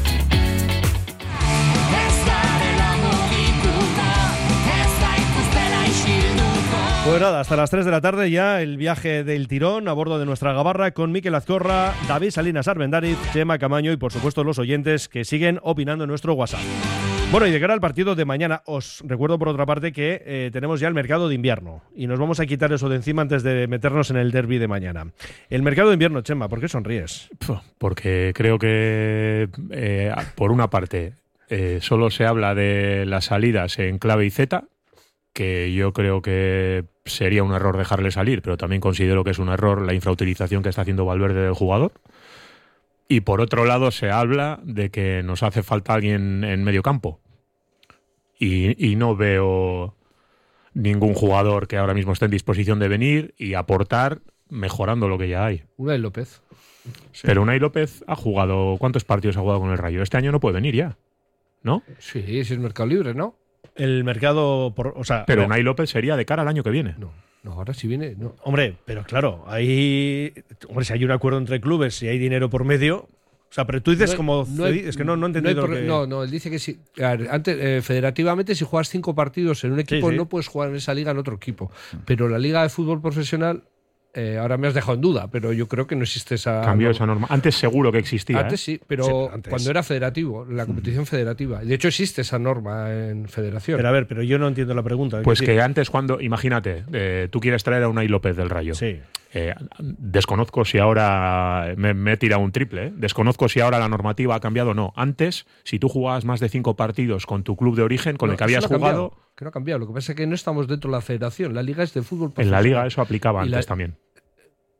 Pues nada, hasta las tres de la tarde ya el viaje del tirón a bordo de nuestra Gabarra con Mikel Azcorra, David Salinas Armendariz, Chema Camaño y por supuesto los oyentes que siguen opinando en nuestro WhatsApp. Bueno, y de cara al partido de mañana, os recuerdo por otra parte que eh, tenemos ya el mercado de invierno y nos vamos a quitar eso de encima antes de meternos en el derbi de mañana. El mercado de invierno, Chema, ¿por qué sonríes? Porque creo que, eh, por una parte, eh, solo se habla de las salidas en clave y Z, que yo creo que sería un error dejarle salir, pero también considero que es un error la infrautilización que está haciendo Valverde del jugador. Y por otro lado se habla de que nos hace falta alguien en medio campo. Y, y no veo ningún jugador que ahora mismo esté en disposición de venir y aportar mejorando lo que ya hay. Unai López. Sí. Pero Unai López ha jugado... ¿Cuántos partidos ha jugado con el Rayo? Este año no puede venir ya, ¿no? Sí, si es mercado libre, ¿no? El mercado, por, o sea... Pero Unai López sería de cara al año que viene. No, no, ahora sí viene, no. Hombre, pero claro, hay... Hombre, si hay un acuerdo entre clubes, si hay dinero por medio... O sea, pero tú dices no, como... No hay, es que no, no he no, entendido hay por, que... no, no, él dice que sí. Antes, eh, federativamente, si juegas cinco partidos en un equipo, sí, sí. no puedes jugar en esa liga en otro equipo. Pero la liga de fútbol profesional... Eh, ahora me has dejado en duda, pero yo creo que no existe esa... Cambió esa norma. Antes seguro que existía. Antes ¿eh? sí, pero, sí, pero antes. cuando era federativo, la competición mm. federativa. De hecho existe esa norma en federación. Pero a ver, pero yo no entiendo la pregunta. Pues que, que antes cuando, imagínate, eh, tú quieres traer a Unai López del Rayo. Sí. Eh, desconozco si ahora... Me, me he tirado un triple, ¿eh? Desconozco si ahora la normativa ha cambiado o no. Antes, si tú jugabas más de cinco partidos con tu club de origen, con no, el que habías no jugado... Cambiado, que no ha cambiado. Lo que pasa es que no estamos dentro de la federación. La liga es de fútbol profesional. En la liga eso aplicaba y antes la, también.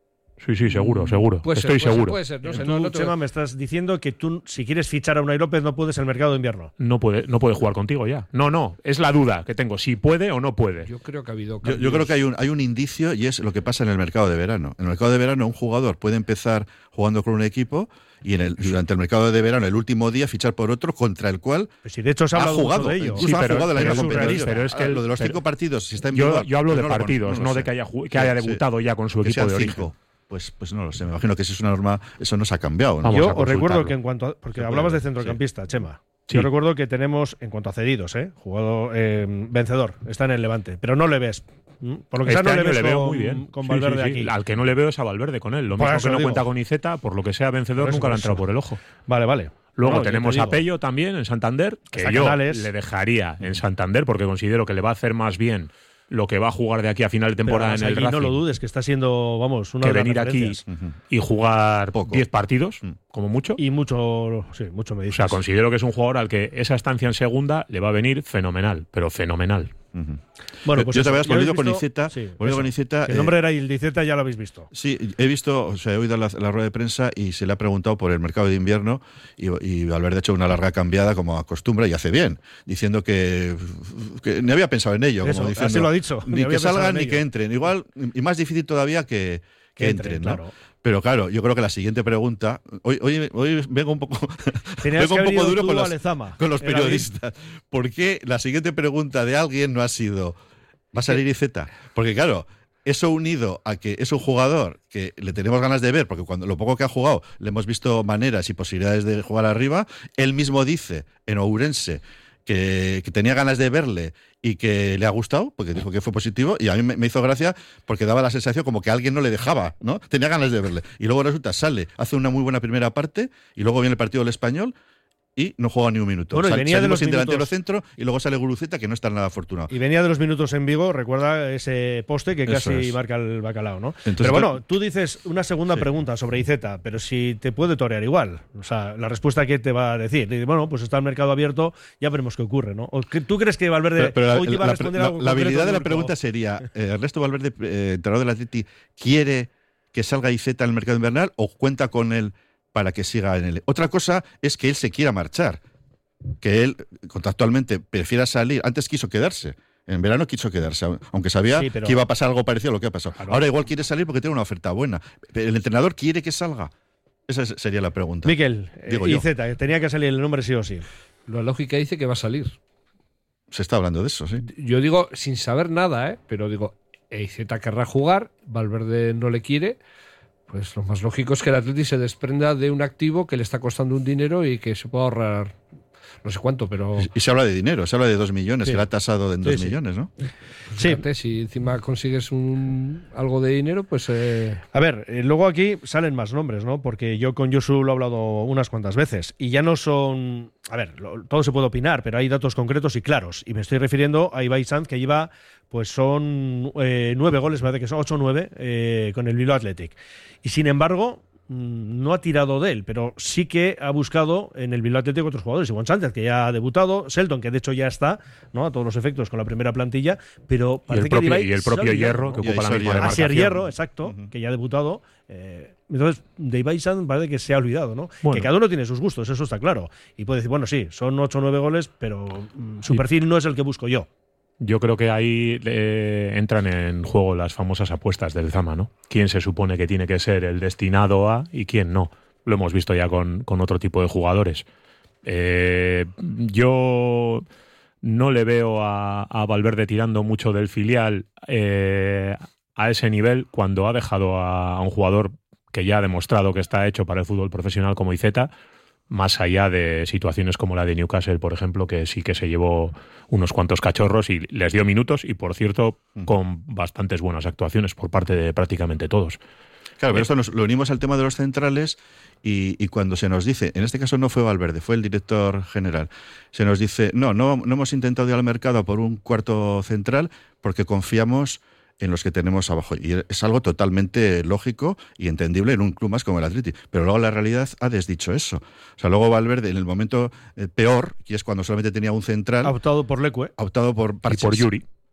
Sí, sí, seguro, seguro. Puede Estoy ser, puede seguro. Ser, puede ser, no sé, Tú, no, no te- Chema, me estás diciendo que tú, si quieres fichar a Unai López, no puedes en el mercado de invierno. No puede, no puede jugar contigo ya. No, no, es la duda que tengo, si puede o no puede. Yo creo que ha habido Yo, cambios. yo creo que hay un, hay un indicio y es lo que pasa en el mercado de verano. En el mercado de verano un jugador puede empezar jugando con un equipo y en el, durante el mercado de verano, el último día, fichar por otro contra el cual Pues si de hecho se ha ha hablado mucho jugado. de ello. Incluso Sí, ha pero- jugado en la pero misma es competición. surrealista. Pero es que Lo de los pero- cinco partidos, si está en Yo, vigor, yo hablo pues de no lo con- partidos, no no, lo de sé. que haya, ju- que haya Sí. debutado ya con su Que equipo sean de origen. cinco. Pues, pues no lo sé, me imagino que si es una norma, eso no se ha cambiado, ¿no? Vamos Yo a os recuerdo consultarlo. que en cuanto a, porque Se hablabas puede de ver, centrocampista, Chema. Sí. Yo recuerdo que tenemos, en cuanto a cedidos, ¿eh? Jugador eh, vencedor, está en el Levante, pero no le ves. ¿Mm? Por lo que Este sea, no le año ves le veo con, muy bien. con Sí, Valverde sí, sí. aquí. Al que no le veo es a Valverde con él. Lo Por mismo eso que no digo. cuenta con Iceta, por lo que sea vencedor, Por eso, nunca le ha por entrado eso. por el ojo. Vale, vale. Luego No, yo tenemos te a digo. Pello también en Santander, que Está yo Canales. le dejaría en Santander porque considero que le va a hacer más bien lo que va a jugar de aquí a final de Pero temporada además en el allí Racing no lo dudes, que está siendo, vamos, una que de las venir aquí referencias. Ujú. y jugar Poco. diez partidos, Mm. como mucho. Y mucho, sí, mucho me O dices. sea, considero que es un jugador al que esa estancia en segunda le va a venir fenomenal, pero fenomenal. Ujú. Bueno, Yo- pues yo eso, te habías ¿ya habéis volvido con visto? Iceta, Sí, volvido eso. con Iceta, Que el eh, nombre era Ildiceta, ya lo habéis visto. Sí, he visto, o sea, he oído la, la rueda de prensa y se le ha preguntado por el mercado de invierno y, y Valverde ha hecho una larga cambiada como acostumbra y hace bien, diciendo que, que ni había pensado en ello. Eso, como diciendo, así lo ha dicho, ni Ni había que pensado salgan en ni ello. que entren. Igual, y más difícil todavía que, que Que entren, entren, ¿no? claro. Pero claro, yo creo que la siguiente pregunta, hoy, hoy, hoy vengo un poco, Tenías vengo que un haber poco ido duro tú con a los, Lezama, con los era periodistas. ¿Por qué la siguiente pregunta de alguien no ha sido, ¿va a salir Iceta? Porque claro, eso unido a que es un jugador que le tenemos ganas de ver, porque cuando lo poco que ha jugado le hemos visto maneras y posibilidades de jugar arriba, él mismo dice en Ourense que, que tenía ganas de verle y que le ha gustado, porque dijo que fue positivo, y a mí me, me hizo gracia porque daba la sensación como que alguien no le dejaba, ¿no? Tenía ganas de verle. Y luego resulta, sale, hace una muy buena primera parte, y luego viene el partido del Español, y no juega ni un minuto. Bueno, y Sal- venía de salimos los sin minutos- delantero centro, y luego sale Guruceta, que no está nada afortunado. Y venía de los minutos en Vigo, recuerda ese poste que Eso casi es. marca el bacalao, ¿no? Entonces, pero bueno, claro- tú dices una segunda Sí. pregunta sobre Iceta, pero si te puede torear igual. O sea, la respuesta que te va a decir. Dice, bueno, pues está el mercado abierto, ya veremos qué ocurre, ¿no? ¿O que- ¿Tú crees que Valverde Pero, pero la, hoy te iba a la- responder la- algo la concreto habilidad de la Urco? pregunta sería, eh, ¿Ernesto Valverde, eh, entrenador del Atleti, quiere que salga Iceta en el mercado invernal o cuenta con él para que siga en él? Otra cosa es que él se quiera marchar, que él contractualmente prefiera salir. Antes quiso quedarse. En verano quiso quedarse, aunque sabía Sí, pero- que iba a pasar algo parecido a lo que ha pasado. Claro. Ahora igual quiere salir porque tiene una oferta buena. Pero ¿el entrenador quiere que salga? Esa es- sería la pregunta. Miquel, Digo eh, yo. Iceta, que tenía que salir el nombre sí o sí. La lógica dice que va a salir. Se está hablando de eso, sí. Yo digo, sin saber nada, ¿eh? Pero digo, Iceta querrá jugar, Valverde no le quiere. Pues lo más lógico es que el Atleti se desprenda de un activo que le está costando un dinero y que se pueda ahorrar no sé cuánto, pero Y, y se habla de dinero, se habla de dos millones, Sí. que era tasado en Sí, dos sí. millones, ¿no? Sí. fíjate, si encima consigues un algo de dinero, pues eh, A ver, eh, luego aquí salen más nombres, ¿no? Porque yo con Josu lo he hablado unas cuantas veces y ya no son... A ver, lo- todo se puede opinar, pero hay datos concretos y claros. Y me estoy refiriendo a Ibai Sanz, que lleva, pues son eh, nueve goles, me parece que son ocho o nueve, eh, con el Bilbao Athletic. Y sin embargo, mm, no ha tirado de él, pero sí que ha buscado en el Bilbao Athletic otros jugadores. Iván Sánchez, que ya ha debutado, Selton, que de hecho ya está, ¿no? A todos los efectos con la primera plantilla, pero Y parece el propio, que Ibai y el se ha propio olvidado, Hierro, ¿no? que Y ocupa la Asier misma Hierro. Asier demarcación. Hierro, exacto, que ya ha debutado. Eh, entonces, de Ibai Sanz parece que se ha olvidado, ¿no? Bueno. Que cada uno tiene sus gustos, eso está claro. Y puede decir, bueno, sí, son ocho o nueve goles, pero mm, su Sí. perfil no es el que busco yo. Yo creo que ahí eh, entran en juego las famosas apuestas del Zama, ¿no? ¿Quién se supone que tiene que ser el destinado a y quién no? Lo hemos visto ya con, con otro tipo de jugadores. Eh, yo no le veo a, a Valverde tirando mucho del filial eh, a ese nivel cuando ha dejado a, a un jugador que ya ha demostrado que está hecho para el fútbol profesional como Iceta, más allá de situaciones como la de Newcastle, por ejemplo, que sí que se llevó unos cuantos cachorros y les dio minutos y, por cierto, con bastantes buenas actuaciones por parte de prácticamente todos. Claro, pero esto nos lo unimos al tema de los centrales y, y cuando se nos dice, en este caso no fue Valverde, fue el director general, se nos dice, no, no, no hemos intentado ir al mercado por un cuarto central porque confiamos en los que tenemos abajo. Y es algo totalmente lógico y entendible en un club más como el Atleti. Pero luego la realidad ha desdicho eso. O sea, luego Valverde, en el momento eh, peor, que es cuando solamente tenía un central, Ha optado por Leque. ha optado por Y Parches. por Yuri.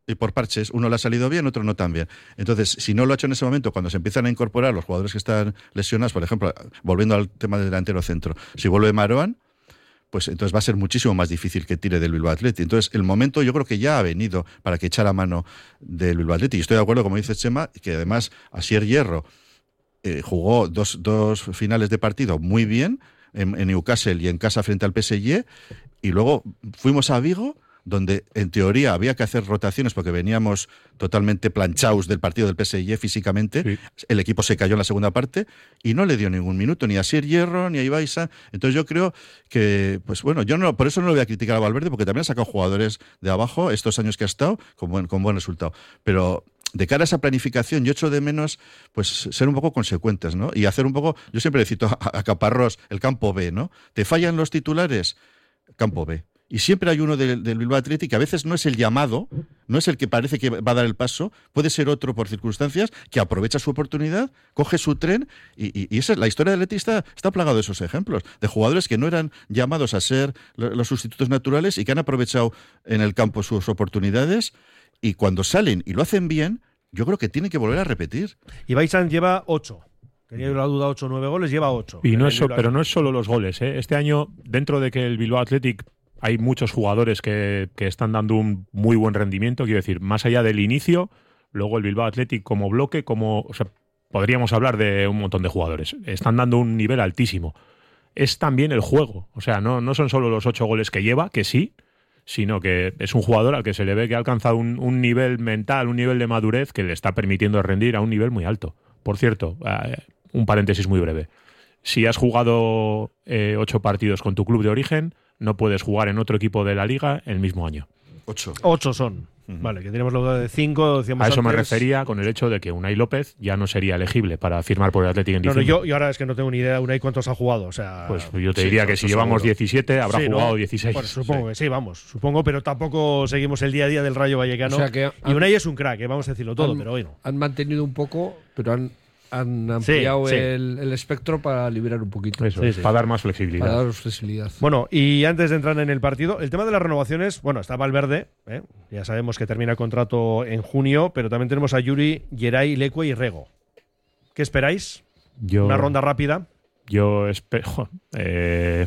y por parches, uno le ha salido bien, otro no tan bien. Entonces, si no lo ha hecho en ese momento, cuando se empiezan a incorporar los jugadores que están lesionados, por ejemplo, volviendo al tema del delantero centro, si vuelve Marouane, pues entonces va a ser muchísimo más difícil que tire del Bilbao Athletic. Entonces, el momento yo creo que ya ha venido para que echara mano del Bilbao Athletic. Y estoy de acuerdo, como dice Chema, que además Asier Hierro eh, jugó dos, dos finales de partido muy bien, en, en Newcastle y en casa frente al P S G, y luego fuimos a Vigo, donde en teoría había que hacer rotaciones porque veníamos totalmente planchados del partido del P S G físicamente. Sí. El equipo se cayó en la segunda parte y no le dio ningún minuto ni a Asier Hierro ni a Ibaiza. Entonces yo creo que, pues bueno, yo no, por eso no lo voy a criticar a Valverde, porque también ha sacado jugadores de abajo estos años que ha estado con buen, con buen resultado. Pero de cara a esa planificación, yo echo de menos pues ser un poco consecuentes, ¿no? Y hacer un poco, yo siempre le cito a, a Caparrós, el campo B, ¿no? Te fallan los titulares, campo B. Y siempre hay uno del, del Bilbao Athletic que a veces no es el llamado, no es el que parece que va a dar el paso, puede ser otro por circunstancias, que aprovecha su oportunidad, coge su tren, y, y, y esa, la historia del Athletic está, está plagado de esos ejemplos, de jugadores que no eran llamados a ser los sustitutos naturales y que han aprovechado en el campo sus oportunidades, y cuando salen y lo hacen bien, yo creo que tienen que volver a repetir. Y Baisan lleva ocho. Tenía la duda ocho o nueve goles, lleva ocho. Y no es so, pero no es solo los goles, ¿eh? Este año, dentro de que el Bilbao Athletic hay muchos jugadores que, que están dando un muy buen rendimiento, quiero decir, más allá del inicio, luego el Bilbao Athletic como bloque, como, o sea, podríamos hablar de un montón de jugadores. Están dando un nivel altísimo. Es también el juego, o sea, no, no son solo los ocho goles que lleva, que sí, sino que es un jugador al que se le ve que ha alcanzado un, un nivel mental, un nivel de madurez que le está permitiendo rendir a un nivel muy alto. Por cierto, eh, un paréntesis muy breve. Si has jugado eh, ocho partidos con tu club de origen, no puedes jugar en otro equipo de la liga el mismo año. Ocho. Ocho son. Uh-huh. Vale, que tenemos la duda de cinco. Decíamos a eso antes. Me refería con el hecho de que Unai López ya no sería elegible para firmar por el Athletic en diciembre. No, no, yo y ahora es que no tengo ni idea Unai cuántos ha jugado. O sea, pues yo te diría sí, que si llevamos seguro. diecisiete, habrá sí, jugado ¿no? dieciséis. Bueno, supongo sí. que sí, vamos. Supongo, pero tampoco seguimos el día a día del Rayo Vallecano. O sea que han, y Unai es un crack, ¿eh? Vamos a decirlo todo, han, pero bueno. Han mantenido un poco, pero han han ampliado sí, sí. El, el espectro para liberar un poquito. Eso, sí, sí. Para dar más flexibilidad. Para dar flexibilidad. Bueno, y antes de entrar en el partido, el tema de las renovaciones, bueno, está Valverde, ¿eh? Ya sabemos que termina el contrato en junio, pero también tenemos a Yuri, Geray, Leque y Rego. ¿Qué esperáis? Yo, ¿Una ronda rápida? Yo espero... Eh,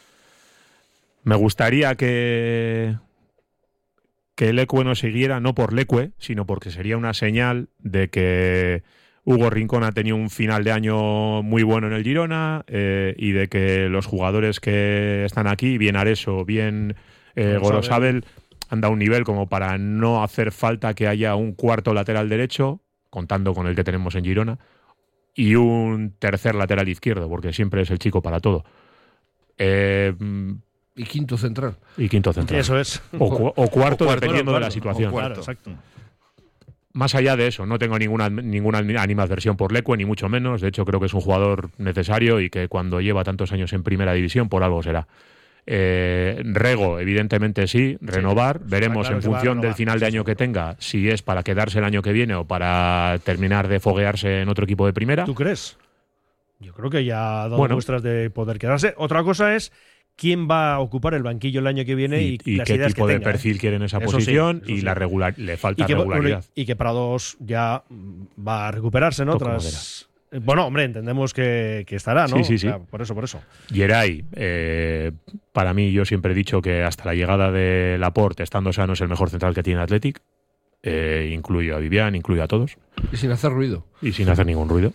me gustaría que... que Leque no siguiera, no por Leque, sino porque sería una señal de que Hugo Rincón ha tenido un final de año muy bueno en el Girona eh, y de que los jugadores que están aquí, bien Areso, bien eh, Gorosabel, han dado un nivel como para no hacer falta que haya un cuarto lateral derecho, contando con el que tenemos en Girona, y un tercer lateral izquierdo, porque siempre es el chico para todo. Eh, y quinto central. Y quinto central. Eso es. O, cu- o, cuarto, o cuarto, cuarto, dependiendo de la situación. Claro, exacto. Más allá de eso, no tengo ninguna, ninguna animadversión por Leque, ni mucho menos. De hecho, creo que es un jugador necesario y que cuando lleva tantos años en primera división, por algo será. Eh, Rego, evidentemente sí, renovar. Sí, veremos claro en función del final de año que tenga, si es para quedarse el año que viene o para terminar de foguearse en otro equipo de primera. ¿Tú crees? Yo creo que ya ha dado bueno, muestras de poder quedarse. Otra cosa es quién va a ocupar el banquillo el año que viene y, y, y las qué ideas tipo que de tenga, perfil ¿eh? quiere en esa eso posición sí, y sí. la regular, le falta y que, regularidad. Bueno, y que Prados ya va a recuperarse, ¿no? Tras... Bueno, hombre, entendemos que, que estará, ¿no? Sí, sí, sí. O sea, por eso, por eso. Geray, eh, para mí, yo siempre he dicho que hasta la llegada de Laporte, estando sano, es el mejor central que tiene Athletic. Eh, incluyo a Vivian, incluyo a todos. Y sin hacer ruido. Y sin hacer ningún ruido.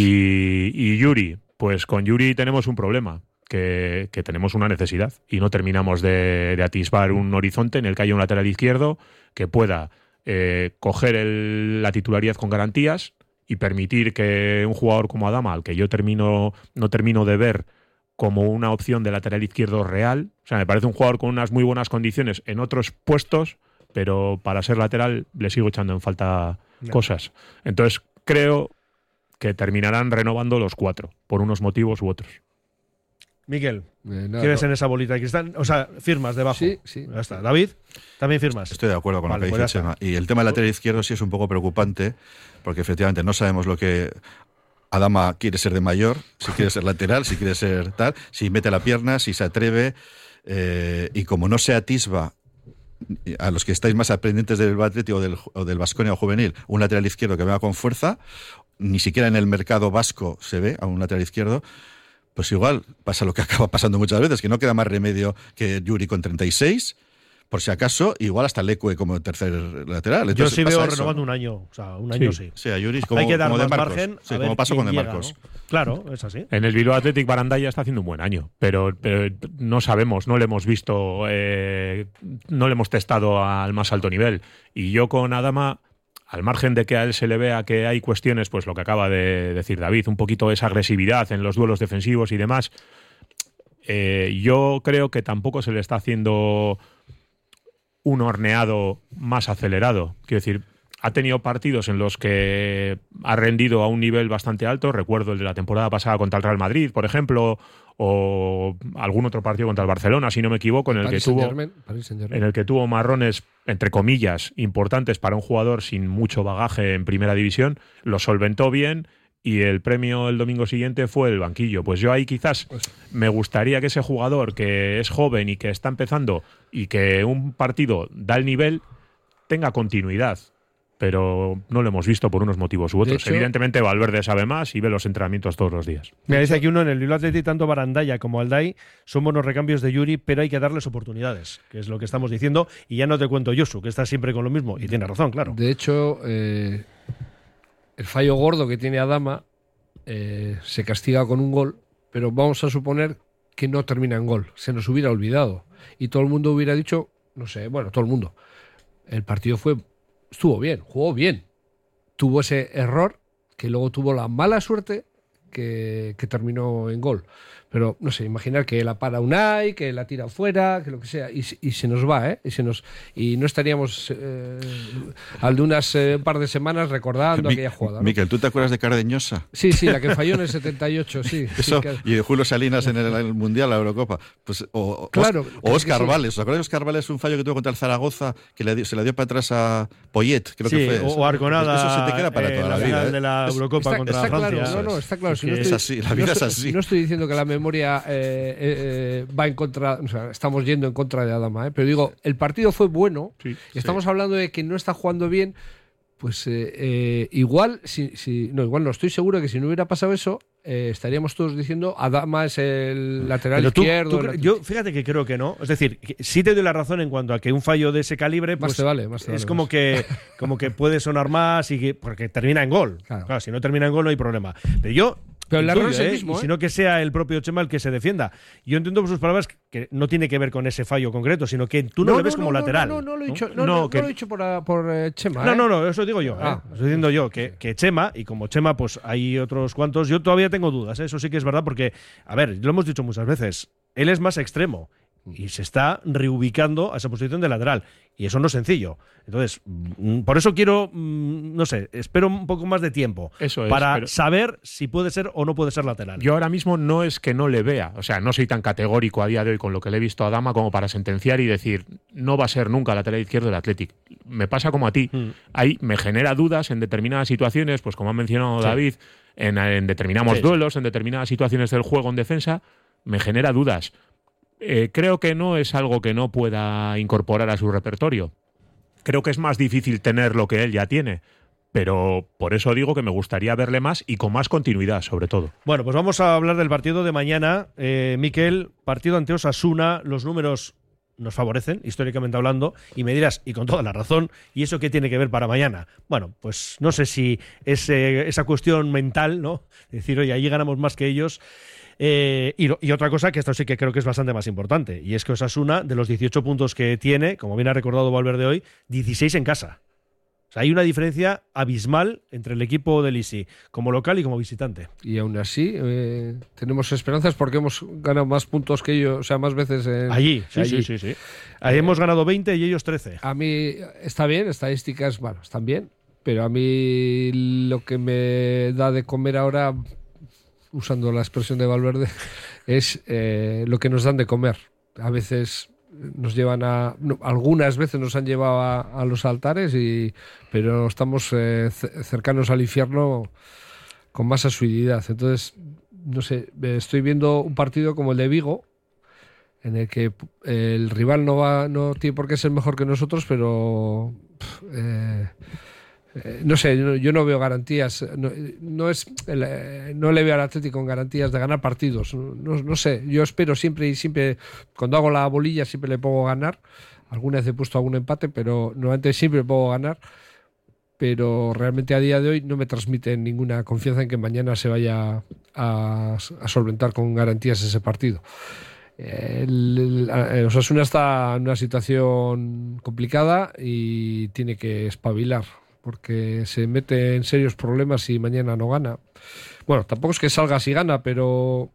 Y, y Yuri, pues con Yuri tenemos un problema. Que, que tenemos una necesidad y no terminamos de, de atisbar un horizonte en el que haya un lateral izquierdo que pueda eh, coger el, la titularidad con garantías y permitir que un jugador como Adama, al que yo termino no termino de ver como una opción de lateral izquierdo real, o sea, me parece un jugador con unas muy buenas condiciones en otros puestos, pero para ser lateral le sigo echando en falta no. cosas. Entonces creo que terminarán renovando los cuatro, por unos motivos u otros. Miquel, eh, no, ¿qué ves no. en esa bolita de cristal? O sea, firmas debajo. Sí, sí. Ya está. David, ¿también firmas? Estoy de acuerdo con vale, lo que pues dice Chema. Y el tema del lateral izquierdo sí es un poco preocupante, porque efectivamente no sabemos lo que Adama quiere ser de mayor, si quiere ser lateral, si quiere ser tal, si mete la pierna, si se atreve, eh, y como no se atisba a los que estáis más aprendientes del Bilbao Athletic o del, o del Baskonia juvenil, un lateral izquierdo que venga con fuerza, ni siquiera en el mercado vasco se ve a un lateral izquierdo, pues igual pasa lo que acaba pasando muchas veces, que no queda más remedio que Yuri con treinta y seis, por si acaso, igual hasta Leque como tercer lateral. Entonces, yo sí veo eso, renovando ¿no? un año, o sea, un año sí. Sí, sí a Yuri como, hay que dar como de más Marcos. margen, Sí, a como ver pasó con De quién Marcos. llega, ¿no? Claro, es así. En el Bilbao Athletic Barandaya está haciendo un buen año, pero, pero no sabemos, no le hemos visto, eh, no le hemos testado al más alto nivel. Y yo con Adama, al margen de que a él se le vea que hay cuestiones, pues lo que acaba de decir David, un poquito esa agresividad en los duelos defensivos y demás, eh, yo creo que tampoco se le está haciendo un horneado más acelerado. Quiero decir, ha tenido partidos en los que ha rendido a un nivel bastante alto. Recuerdo el de la temporada pasada contra el Real Madrid, por ejemplo, o algún otro partido contra el Barcelona, si no me equivoco, en el que tuvo en el que tuvo marrones, entre comillas, importantes para un jugador sin mucho bagaje en primera división. Lo solventó bien y el premio el domingo siguiente fue el banquillo. Pues yo ahí quizás me gustaría que ese jugador que es joven y que está empezando y que un partido da el nivel tenga continuidad, pero no lo hemos visto por unos motivos u otros. hecho, Evidentemente Valverde sabe más y ve los entrenamientos todos los días. Mira, dice aquí uno, en el Bilbao Athletic tanto Barandaya como Alday son buenos recambios de Yuri, pero hay que darles oportunidades, que es lo que estamos diciendo, y ya no te cuento Josu, que está siempre con lo mismo, y tiene razón, claro. De hecho, eh, el fallo gordo que tiene Adama eh, se castiga con un gol, pero vamos a suponer que no termina en gol, se nos hubiera olvidado, y todo el mundo hubiera dicho, no sé, bueno, todo el mundo, el partido fue estuvo bien, jugó bien. Tuvo ese error que luego tuvo la mala suerte que, que terminó en gol. Pero, no sé, imaginar que la para Unai, que la tira fuera, que lo que sea, y, y se nos va, ¿eh? Y, se nos, y no estaríamos eh, al de unas eh, un par de semanas recordando Mi, aquella jugada, ¿no? Miquel, ¿tú te acuerdas de Cardeñosa? Sí, sí, la que falló en el setenta y ocho, sí. Eso, sí, claro. Y de Julio Salinas en el, el Mundial, la Eurocopa. Pues, o, Claro, o Óscar sí. Vales. ¿Os acordáis de Óscar Vales? Un fallo que tuvo contra el Zaragoza, que le dio, se la dio para atrás a Poyet, creo sí, que fue. o, o Arconada, Eso se te queda para eh, toda la la final vida. ¿eh? de la Es- Eurocopa Está, contra está Francia. claro, no, no, está claro. Si no Es estoy, así, la no vida estoy- es así. No estoy diciendo que la memoria eh, eh, eh, va en contra, o sea, estamos yendo en contra de Adama, ¿eh? Pero digo, el partido fue bueno, Sí, y estamos hablando de que no está jugando bien, pues eh, eh, igual, si, si, no, igual no, estoy seguro que si no hubiera pasado eso, eh, estaríamos todos diciendo Adama es el lateral Pero tú- izquierdo. tú el cre- lateral- yo, fíjate que creo que no. Es decir, que sí te doy la razón en cuanto a que un fallo de ese calibre, Más pues te vale, más te es vale, como más. que, como que puede sonar más y que, porque termina en gol. Claro. Claro, si no termina en gol no hay problema. Pero yo. Pero el intuyo, error es el ¿eh? mismo, Y ¿eh? sino que sea el propio Chema el que se defienda. Yo entiendo por sus palabras que no tiene que ver con ese fallo concreto, sino que tú no, lo ves como lateral. No, no, no lo he dicho, ¿no? no, no, no que- lo he dicho por, ah, por eh, Chema. No, ¿eh? no, no, eso digo yo. Ah, ¿eh? Estoy diciendo yo que, que Chema, y como Chema, pues hay otros cuantos. Yo todavía tengo dudas, ¿eh? Eso sí que es verdad, porque, a ver, lo hemos dicho muchas veces, él es más extremo y se está reubicando a esa posición de lateral. Y eso no es sencillo. Entonces, mm, por eso quiero, mm, no sé, espero un poco más de tiempo Eso es, para pero- saber si puede ser o no puede ser lateral. Yo ahora mismo no es que no le vea, o sea, no soy tan categórico a día de hoy con lo que le he visto a Adama como para sentenciar y decir, no va a ser nunca lateral izquierdo del Athletic. Me pasa como a ti. Mm. Ahí me genera dudas en determinadas situaciones, pues como ha mencionado Sí. David, en, en determinados Sí, sí. duelos, en determinadas situaciones del juego en defensa, me genera dudas. Eh, creo que no es algo que no pueda incorporar a su repertorio. Creo que es más difícil tener lo que él ya tiene, pero por eso digo que me gustaría verle más y con más continuidad, sobre todo. Bueno, pues vamos a hablar del partido de mañana. Eh, Miquel, partido ante Osasuna, los números nos favorecen, históricamente hablando, y me dirás, y con toda la razón, ¿y eso qué tiene que ver para mañana? Bueno, pues no sé si es eh, esa cuestión mental, ¿no? Decir, oye, allí ganamos más que ellos. Eh, y, lo- y otra cosa, que esto sí que creo que es bastante más importante, y es que Osasuna, de los dieciocho puntos que tiene, como bien ha recordado Valverde hoy, dieciséis en casa. O sea, hay una diferencia abismal entre el equipo del Isi como local y como visitante. Y aún así, eh, tenemos esperanzas porque hemos ganado más puntos que ellos, o sea, más veces en, Allí, sí, allí. sí, sí, sí. Ahí hemos ganado veinte y ellos trece. A mí está bien, estadísticas, bueno, están bien, pero a mí lo que me da de comer ahora, usando la expresión de Valverde, es eh, lo que nos dan de comer. A veces nos llevan a... no, algunas veces nos han llevado a, a los altares, y, pero estamos eh, c- cercanos al infierno con más asiduidad. Entonces, no sé, estoy viendo un partido como el de Vigo, en el que el rival no va no tiene por qué ser mejor que nosotros, pero eh, eh, no sé, yo, yo no veo garantías, no, no es eh, no le veo al Atlético con garantías de ganar partidos, no, no sé, yo espero siempre y siempre, cuando hago la bolilla siempre le pongo ganar, alguna vez he puesto algún empate, pero normalmente siempre puedo ganar, pero realmente a día de hoy no me transmite ninguna confianza en que mañana se vaya a, a solventar con garantías ese partido. El, el, el Osasuna está en una situación complicada y tiene que espabilar porque se mete en serios problemas si mañana no gana. Bueno, tampoco es que salga si gana, pero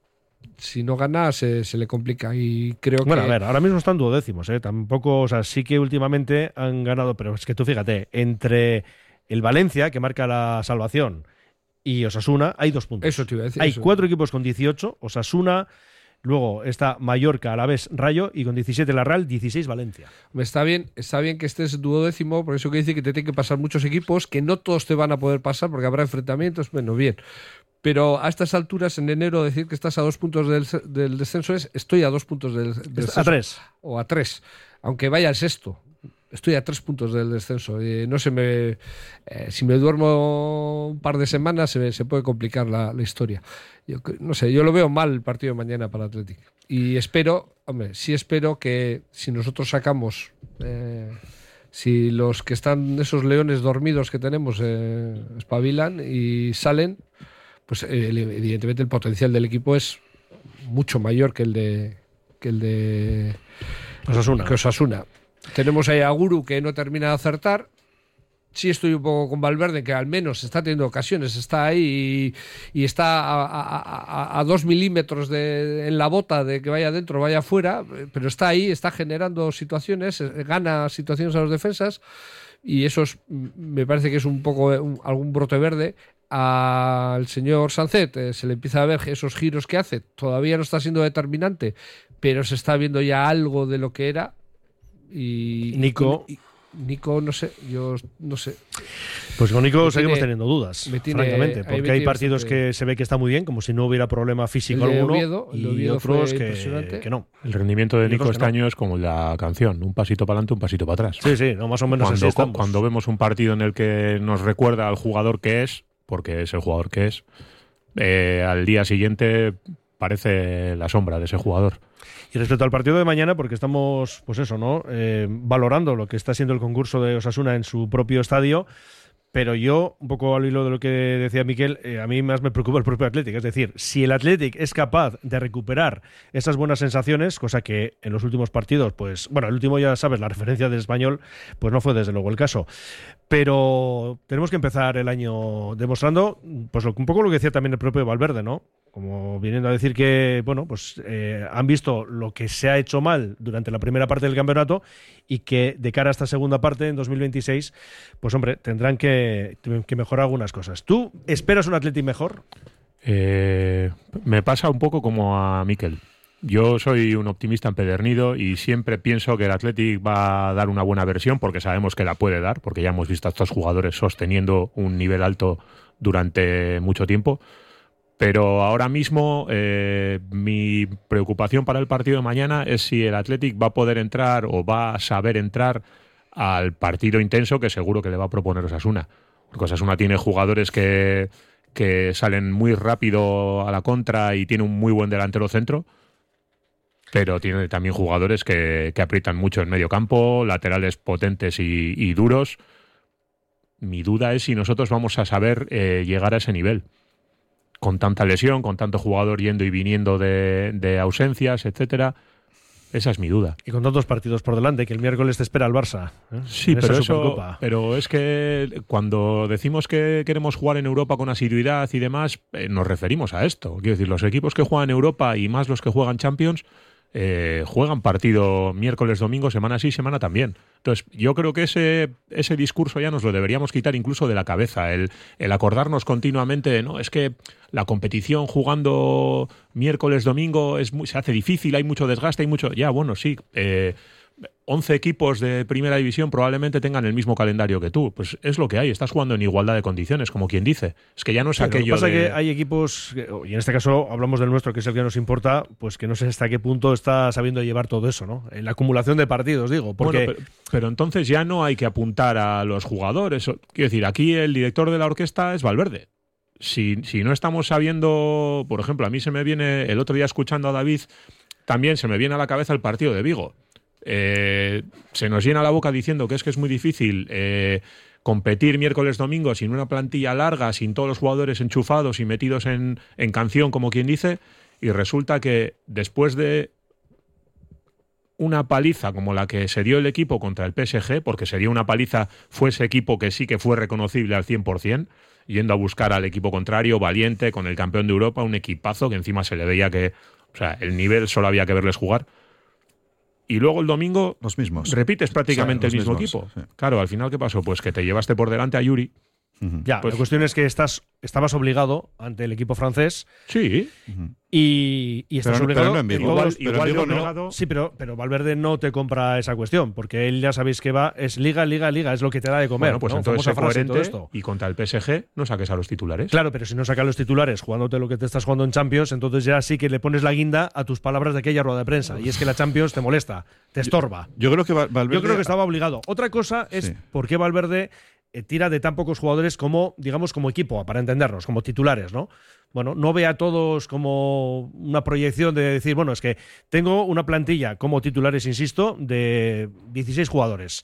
si no gana se, se le complica y creo bueno, que... Bueno, a ver, ahora mismo están duodécimos, ¿eh? Tampoco, o sea, sí que últimamente han ganado, pero es que tú fíjate, entre el Valencia, que marca la salvación, y Osasuna, hay dos puntos. Eso te iba a decir. Hay eso. cuatro equipos con dieciocho, Osasuna... Luego está Mallorca, Alavés, Rayo y con diecisiete la Real, dieciséis Valencia. Está bien, está bien que estés duodécimo, por eso quiere decir que te tienen que pasar muchos equipos, que no todos te van a poder pasar porque habrá enfrentamientos, bueno, bien. Pero a estas alturas, en enero, decir que estás a dos puntos del, del descenso es estoy a dos puntos del, del descenso. A tres. O a tres, aunque vaya al sexto. Estoy a tres puntos del descenso. Eh, no se me, eh, si me duermo un par de semanas se, se puede complicar la, la historia. Yo, no sé, yo lo veo mal el partido de mañana para el Athletic. Y espero, hombre, sí espero que si nosotros sacamos, eh, si los que están, esos leones dormidos que tenemos, eh, espabilan y salen, pues eh, evidentemente el potencial del equipo es mucho mayor que el de que el de Osasuna. Que Osasuna. Tenemos ahí a Guru que no termina de acertar. Sí estoy un poco con Valverde, que al menos está teniendo ocasiones, está ahí y, y está a, a, a, a dos milímetros de, en la bota de que vaya adentro o vaya afuera, pero está ahí, está generando situaciones, gana situaciones a los defensas y eso es, me parece que es un poco un, algún brote verde. Al señor Sancet eh, se le empieza a ver esos giros que hace, todavía no está siendo determinante, pero se está viendo ya algo de lo que era. Y Nico y, y, Nico, no sé, yo no sé. Pues con Nico me seguimos tiene, teniendo dudas, tiene, francamente, porque hay partidos bastante... que se ve que está muy bien, como si no hubiera problema físico alguno, Oviedo, y otros que, que no. El rendimiento de Nico este año no. Es como la canción, un pasito para adelante, un pasito para atrás. Sí, sí, no, más o menos cuando, así estamos. Cuando vemos un partido en el que nos recuerda al jugador que es, porque es el jugador que es, eh, al día siguiente parece la sombra de ese jugador. Y respecto al partido de mañana, porque estamos, pues eso, ¿no? Eh, valorando lo que está siendo el concurso de Osasuna en su propio estadio, pero yo, un poco al hilo de lo que decía Miquel, eh, a mí más me preocupa el propio Athletic. Es decir, si el Athletic es capaz de recuperar esas buenas sensaciones, cosa que en los últimos partidos, pues, bueno, el último ya sabes, la referencia del Español, pues no fue desde luego el caso. Pero tenemos que empezar el año demostrando, pues lo, un poco lo que decía también el propio Valverde, ¿no? Como viniendo a decir que, bueno, pues eh, han visto lo que se ha hecho mal durante la primera parte del campeonato y que de cara a esta segunda parte, en dos mil veintiséis, pues hombre, tendrán que, que mejorar algunas cosas. ¿Tú esperas un Athletic mejor? Eh, me pasa un poco como a Miquel. Yo soy un optimista empedernido y siempre pienso que el Athletic va a dar una buena versión porque sabemos que la puede dar, porque ya hemos visto a estos jugadores sosteniendo un nivel alto durante mucho tiempo. Pero ahora mismo eh, mi preocupación para el partido de mañana es si el Athletic va a poder entrar o va a saber entrar al partido intenso que seguro que le va a proponer Osasuna. Porque Osasuna tiene jugadores que, que salen muy rápido a la contra y tiene un muy buen delantero centro, pero tiene también jugadores que, que aprietan mucho en medio campo, laterales potentes y, y duros. Mi duda es si nosotros vamos a saber eh, llegar a ese nivel. Con tanta lesión, con tanto jugador yendo y viniendo de, de ausencias, etcétera. Esa es mi duda. Y con tantos partidos por delante, que el miércoles te espera el Barça. ¿eh? Sí, pero, eso, pero es que cuando decimos que queremos jugar en Europa con asiduidad y demás, eh, nos referimos a esto. Quiero decir, los equipos que juegan en Europa y más los que juegan Champions, eh, juegan partido miércoles, domingo, semana sí, semana también. Entonces, yo creo que ese, ese discurso ya nos lo deberíamos quitar incluso de la cabeza, el, el acordarnos continuamente de, no, es que la competición jugando miércoles, domingo es muy, se hace difícil, hay mucho desgaste, hay mucho... Ya, bueno, sí, eh, once equipos de primera división probablemente tengan el mismo calendario que tú. Pues es lo que hay, estás jugando en igualdad de condiciones, como quien dice. Es que ya no es sí, aquello lo que pasa de... es que hay equipos, que, y en este caso hablamos del nuestro, que es el que nos importa, pues que no sé hasta qué punto está sabiendo llevar todo eso, ¿no? En la acumulación de partidos, digo, porque... Bueno, pero, pero entonces ya no hay que apuntar a los jugadores. Quiero decir, aquí el director de la orquesta es Valverde. Si, si no estamos sabiendo, por ejemplo, a mí se me viene, el otro día escuchando a David, también se me viene a la cabeza el partido de Vigo. Eh, se nos llena la boca diciendo que es que es muy difícil eh, competir miércoles, domingo sin una plantilla larga, sin todos los jugadores enchufados y metidos en, en canción, como quien dice, y resulta que después de una paliza como la que se dio el equipo contra el P S G, porque sería una paliza, fue ese equipo que sí que fue reconocible al cien por cien, yendo a buscar al equipo contrario, valiente, con el campeón de Europa, un equipazo que encima se le veía que, o sea, el nivel solo había que verles jugar. Y luego el domingo los mismos. Repites prácticamente o sea, el mismo mismos, equipo. Sí. Claro, al final, ¿qué pasó? Pues que te llevaste por delante a Yuri. Uh-huh. Ya, pues, la cuestión es que estás, estabas obligado ante el equipo francés. Sí. Uh-huh. Y, y estás pero, obligado. Pero no en Vigo. Igual, igual, igual Vigo de no. obligado. Sí, pero, pero Valverde no te compra esa cuestión, porque él ya sabéis que va, es liga, liga, liga, es lo que te da de comer. Bueno, pues ¿no? entonces Famosa sé frase y todo coherente esto. y contra el P S G no saques a los titulares. Claro, pero si no sacas los titulares jugándote lo que te estás jugando en Champions, entonces ya sí que le pones la guinda a tus palabras de aquella rueda de prensa. Y es que la Champions te molesta, te estorba. Yo, yo creo que Valverde... Yo creo que estaba obligado. Otra cosa es Sí. por qué Valverde eh, tira de tan pocos jugadores como, digamos, como equipo, para entendernos, como titulares, ¿no? Bueno, no ve a todos como una proyección de decir, bueno, es que tengo una plantilla como titulares, insisto, de dieciséis jugadores.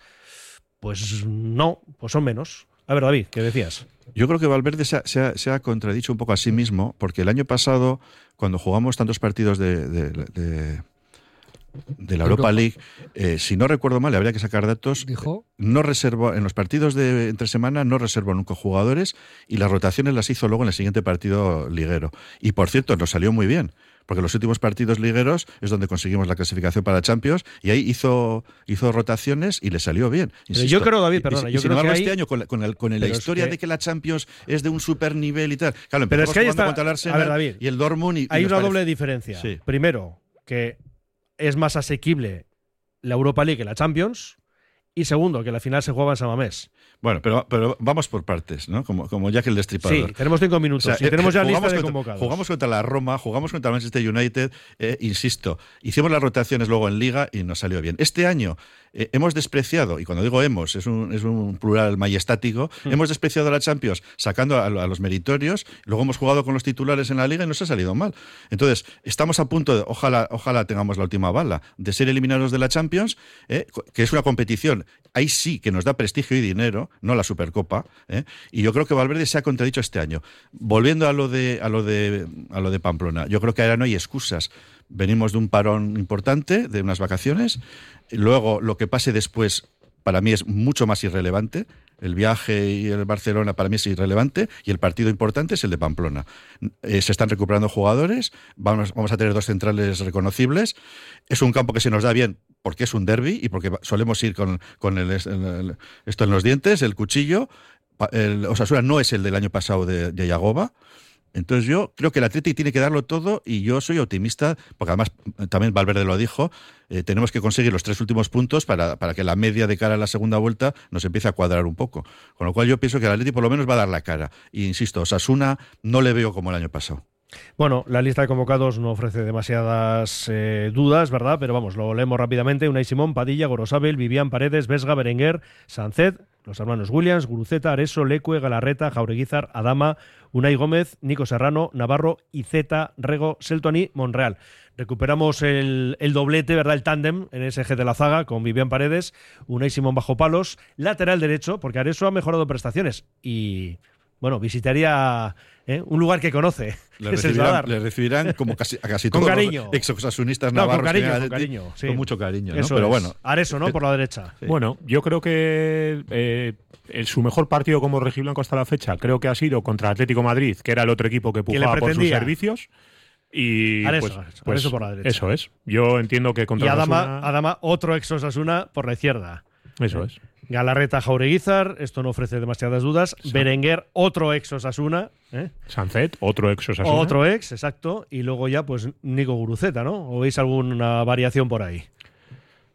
Pues no, pues son menos. A ver, David, ¿qué decías? Yo creo que Valverde se ha, se, ha, se ha contradicho un poco a sí mismo, porque el año pasado, cuando jugamos tantos partidos de, de, de, de la Europa, Europa. League, eh, si no recuerdo mal, habría que sacar datos. ¿Dijo? No reservó, en los partidos de entre semana no reservó nunca jugadores y las rotaciones las hizo luego en el siguiente partido liguero. Y por cierto, nos salió muy bien, porque los últimos partidos ligueros es donde conseguimos la clasificación para Champions y ahí hizo, hizo rotaciones y le salió bien. Pero yo creo, David, perdona, y, yo y sin creo embargo, que este hay... año con la, con el, con la historia es que... de que la Champions es de un super nivel y tal. Claro, pero es que ahí está... contra el Arsenal a ver, David, y el Dortmund y, hay y una parece... doble diferencia. Sí. Primero, que es más asequible la Europa League que la Champions. Y segundo, que la final se jugaba en San Mamés. Bueno, pero, pero vamos por partes, ¿no? Como, como Jack el Destripador. Sí, tenemos cinco minutos. O sea, y tenemos ya lista de contra, convocados. Jugamos contra la Roma, jugamos contra el Manchester United, eh, insisto, hicimos las rotaciones luego en Liga y nos salió bien. Este año eh, hemos despreciado, y cuando digo hemos, es un, es un plural majestático, mm. hemos despreciado a la Champions sacando a, a los meritorios, luego hemos jugado con los titulares en la Liga y nos ha salido mal. Entonces, estamos a punto de, ojalá, ojalá tengamos la última bala, de ser eliminados de la Champions, eh, que es una competición, ahí sí que nos da prestigio y dinero, no la Supercopa, ¿eh? Y yo creo que Valverde se ha contradicho este año. Volviendo a lo de a lo de a lo de Pamplona, yo creo que ahora no hay excusas. Venimos de un parón importante, de unas vacaciones, luego lo que pase después para mí es mucho más irrelevante. El viaje y el Barcelona para mí es irrelevante y el partido importante es el de Pamplona. Eh, se están recuperando jugadores, vamos, vamos a tener dos centrales reconocibles. Es un campo que se nos da bien porque es un derbi y porque solemos ir con, con el, el, el, esto en los dientes, el cuchillo. El Osasuna no es el del año pasado de, de Yagoba. Entonces yo creo que el Atleti tiene que darlo todo y yo soy optimista, porque además también Valverde lo dijo, eh, tenemos que conseguir los tres últimos puntos para, para que la media de cara a la segunda vuelta nos empiece a cuadrar un poco. Con lo cual yo pienso que el Atleti por lo menos va a dar la cara. Y insisto, Osasuna no le veo como el año pasado. Bueno, la lista de convocados no ofrece demasiadas eh, dudas, ¿verdad? Pero vamos, lo leemos rápidamente. Unai Simón, Padilla, Gorosabel, Vivian Paredes, Vesga, Berenguer, Sancet, los hermanos Williams, Guruceta, Areso, Lecue, Galarreta, Jaureguizar, Adama, Unai Gómez, Nico Serrano, Navarro, Iceta, Rego, Seltoni, Monreal. Recuperamos el, el doblete, ¿verdad? El tándem en ese eje de la zaga con Vivian Paredes, Unai Simón bajo palos, lateral derecho, porque Areso ha mejorado prestaciones y... Bueno, visitaría ¿eh? un lugar que conoce. Le recibirán, le recibirán como casi, a casi todos cariño. los ex-osasunistas no, navarros. con cariño, con, cariño sí. con mucho cariño, ¿no? Eso Pero es. bueno. Areso, ¿no? Por la derecha. Sí. Bueno, yo creo que eh, el, su mejor partido como rojiblanco hasta la fecha creo que ha sido contra Atlético Madrid, que era el otro equipo que pujaba por sus servicios. Y Areso, pues, Areso, pues, Areso por la derecha. Eso es. Yo entiendo que contra y Adama, Osasuna... Adama, otro ex-Osasuna por la izquierda. Eso es. Galarreta, Jaureguizar, esto no ofrece demasiadas dudas. Sí. Berenguer, otro ex-Osasuna. ¿eh? Sancet, otro ex-Osasuna. Otro ex, exacto. Y luego ya, pues, Nico Guruceta, ¿no? ¿O veis alguna variación por ahí?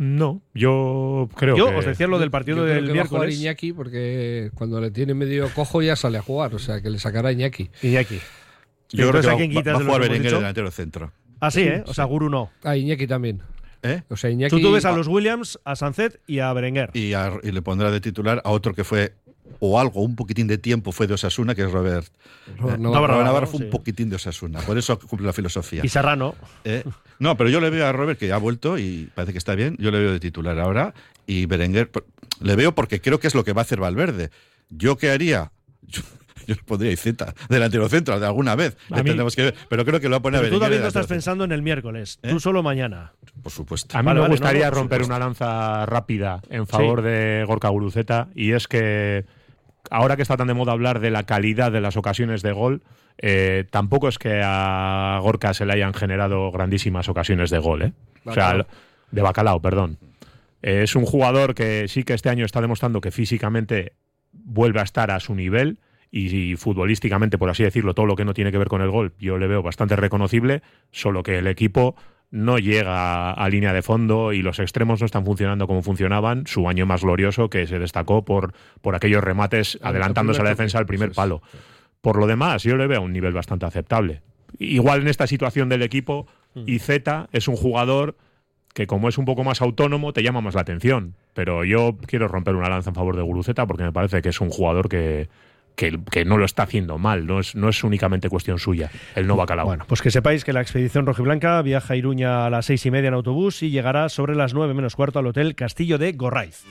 No, yo creo yo que... os decía lo del partido yo creo del que va a jugar miércoles. Iñaki porque cuando le tiene medio cojo ya sale a jugar, o sea que le sacará Iñaki. Iñaki. Yo creo que ¿a va, quién quitas va a de los jugar que hemos Berenguer dicho? delantero centro. Ah, sí, ¿eh? O sea, Guru no. Ah, Iñaki también. ¿Eh? O sea, Iñaki... Tú, tú ves a los Williams, a Sancet y a Berenguer. Y, a- y le pondrá de titular a otro que fue, o algo, un poquitín de tiempo fue de Osasuna, que es Robert. Robert eh, Navarro, Robert Navarro sí. fue un poquitín de Osasuna. Por eso cumple la filosofía. Y Serrano. Eh, no, pero yo le veo a Robert, que ya ha vuelto y parece que está bien. Yo le veo de titular ahora. Y Berenguer, por- le veo porque creo que es lo que va a hacer Valverde. ¿Yo qué haría? Yo, yo le pondría Iceta, delantero centro, de alguna vez. A Le mí- tendremos que ver. Pero creo que lo va a poner Pero a tú, Berenguer. David, no delantero estás pensando en el miércoles. ¿Eh? Tú solo mañana. centro. Por supuesto. A mí Vale, me vale, gustaría no, no, por romper supuesto. una lanza rápida en favor de Gorka Guruceta, y es que ahora que está tan de moda hablar de la calidad de las ocasiones de gol, eh, tampoco es que a Gorka se le hayan generado grandísimas ocasiones de gol, ¿eh? O sea, Bacalao. de bacalao, perdón. Eh, es un jugador que sí que este año está demostrando que físicamente vuelve a estar a su nivel y, y futbolísticamente, por así decirlo, todo lo que no tiene que ver con el gol, yo le veo bastante reconocible, solo que el equipo no llega a línea de fondo y los extremos no están funcionando como funcionaban. Su año más glorioso, que se destacó por, por aquellos remates Ah, adelantándose a la el primer defensa al toque, primer eso es. palo. Por lo demás, yo le veo a un nivel bastante aceptable. Igual en esta situación del equipo, Iceta es un jugador que, como es un poco más autónomo, te llama más la atención. Pero yo quiero romper una lanza en favor de Guruceta porque me parece que es un jugador que, que, que no lo está haciendo mal. No es, no es únicamente cuestión suya, el no bacalao. Bueno, pues que sepáis que la expedición rojiblanca viaja a Iruña a las seis y media en autobús y llegará sobre las nueve menos cuarto al hotel Castillo de Gorraiz.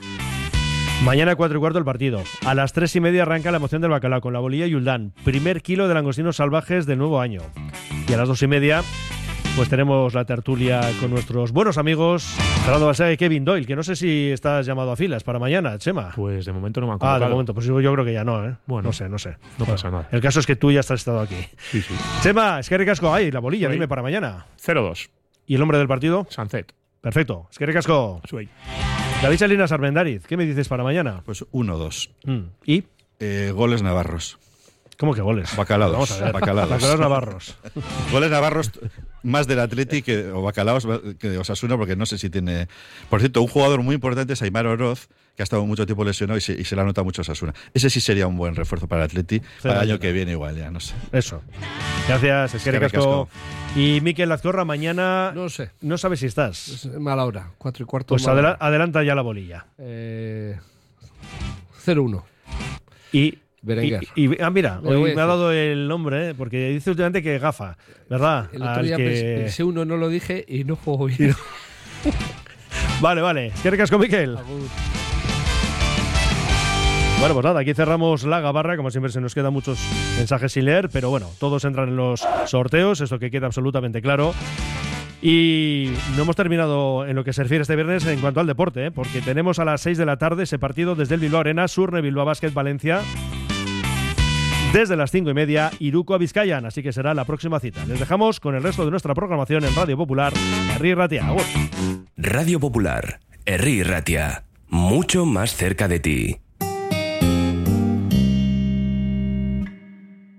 Mañana cuatro y cuarto el partido. A las tres y media arranca la emoción del bacalao con la bolilla y Uldán. Primer kilo de langostinos salvajes del nuevo año. Y a las dos y media pues tenemos la tertulia con nuestros buenos amigos Fernando Balseaga y Kevin Doyle, que no sé si estás llamado a filas para mañana, Chema. Pues de momento no me han Ah, convocado. de momento, pues yo yo creo que ya no, ¿eh? Bueno, no sé, no sé. no pasa nada. El caso es que tú ya has estado aquí. Sí, sí. Chema, es que ricasco. Ay, la bolilla, Suey. dime para mañana. cero dos. ¿Y el nombre del partido? Sancet. Perfecto. Es que ricasco. Suey. David Salinas Armendariz, ¿qué me dices para mañana? Pues uno dos. Mm. ¿Y? Eh, goles navarros. ¿Cómo que goles? Bacalaos. Vamos a ver. Bacalaos. Bacalaos navarros. Goles navarros más del Atleti que, o Bacalaos que de Osasuna, porque no sé si tiene... Por cierto, un jugador muy importante es Aimar Oroz, que ha estado mucho tiempo lesionado y se, y se le ha notado mucho a Osasuna. Ese sí sería un buen refuerzo para el Atleti para el año que viene igual, ya no sé. Eso. Gracias, es que Eskerrik ricasco. asko. Y Miquel Lazcorra, mañana No sé. no sabes si estás. Es mala hora. Cuatro y cuarto. Pues mala adela- hora. adelanta ya la bolilla. Eh, cero uno. Y... Berenguer. Y, y- ah, mira, Le voy hoy a me ha decir. dado el nombre, ¿eh? Porque dice últimamente que gafa, ¿verdad? El otro Al día que- pensé, pensé uno, no lo dije y no juego bien. Vale, vale. Es que ricasco, Miquel. Agur. Bueno, pues nada, aquí cerramos la gabarra. Como siempre, se nos quedan muchos mensajes sin leer, pero bueno, todos entran en los sorteos, esto que queda absolutamente claro. Y no hemos terminado en lo que se refiere este viernes en cuanto al deporte, ¿eh? Porque tenemos a las seis de la tarde ese partido desde el Bilbao Arena, Surne Bilbao Basket Valencia. Desde las cinco y media, Iruko a Vizcayan, así que será la próxima cita. Les dejamos con el resto de nuestra programación en Radio Popular, Herri Ratia. Agur. Radio Popular, Herri Ratia, mucho más cerca de ti.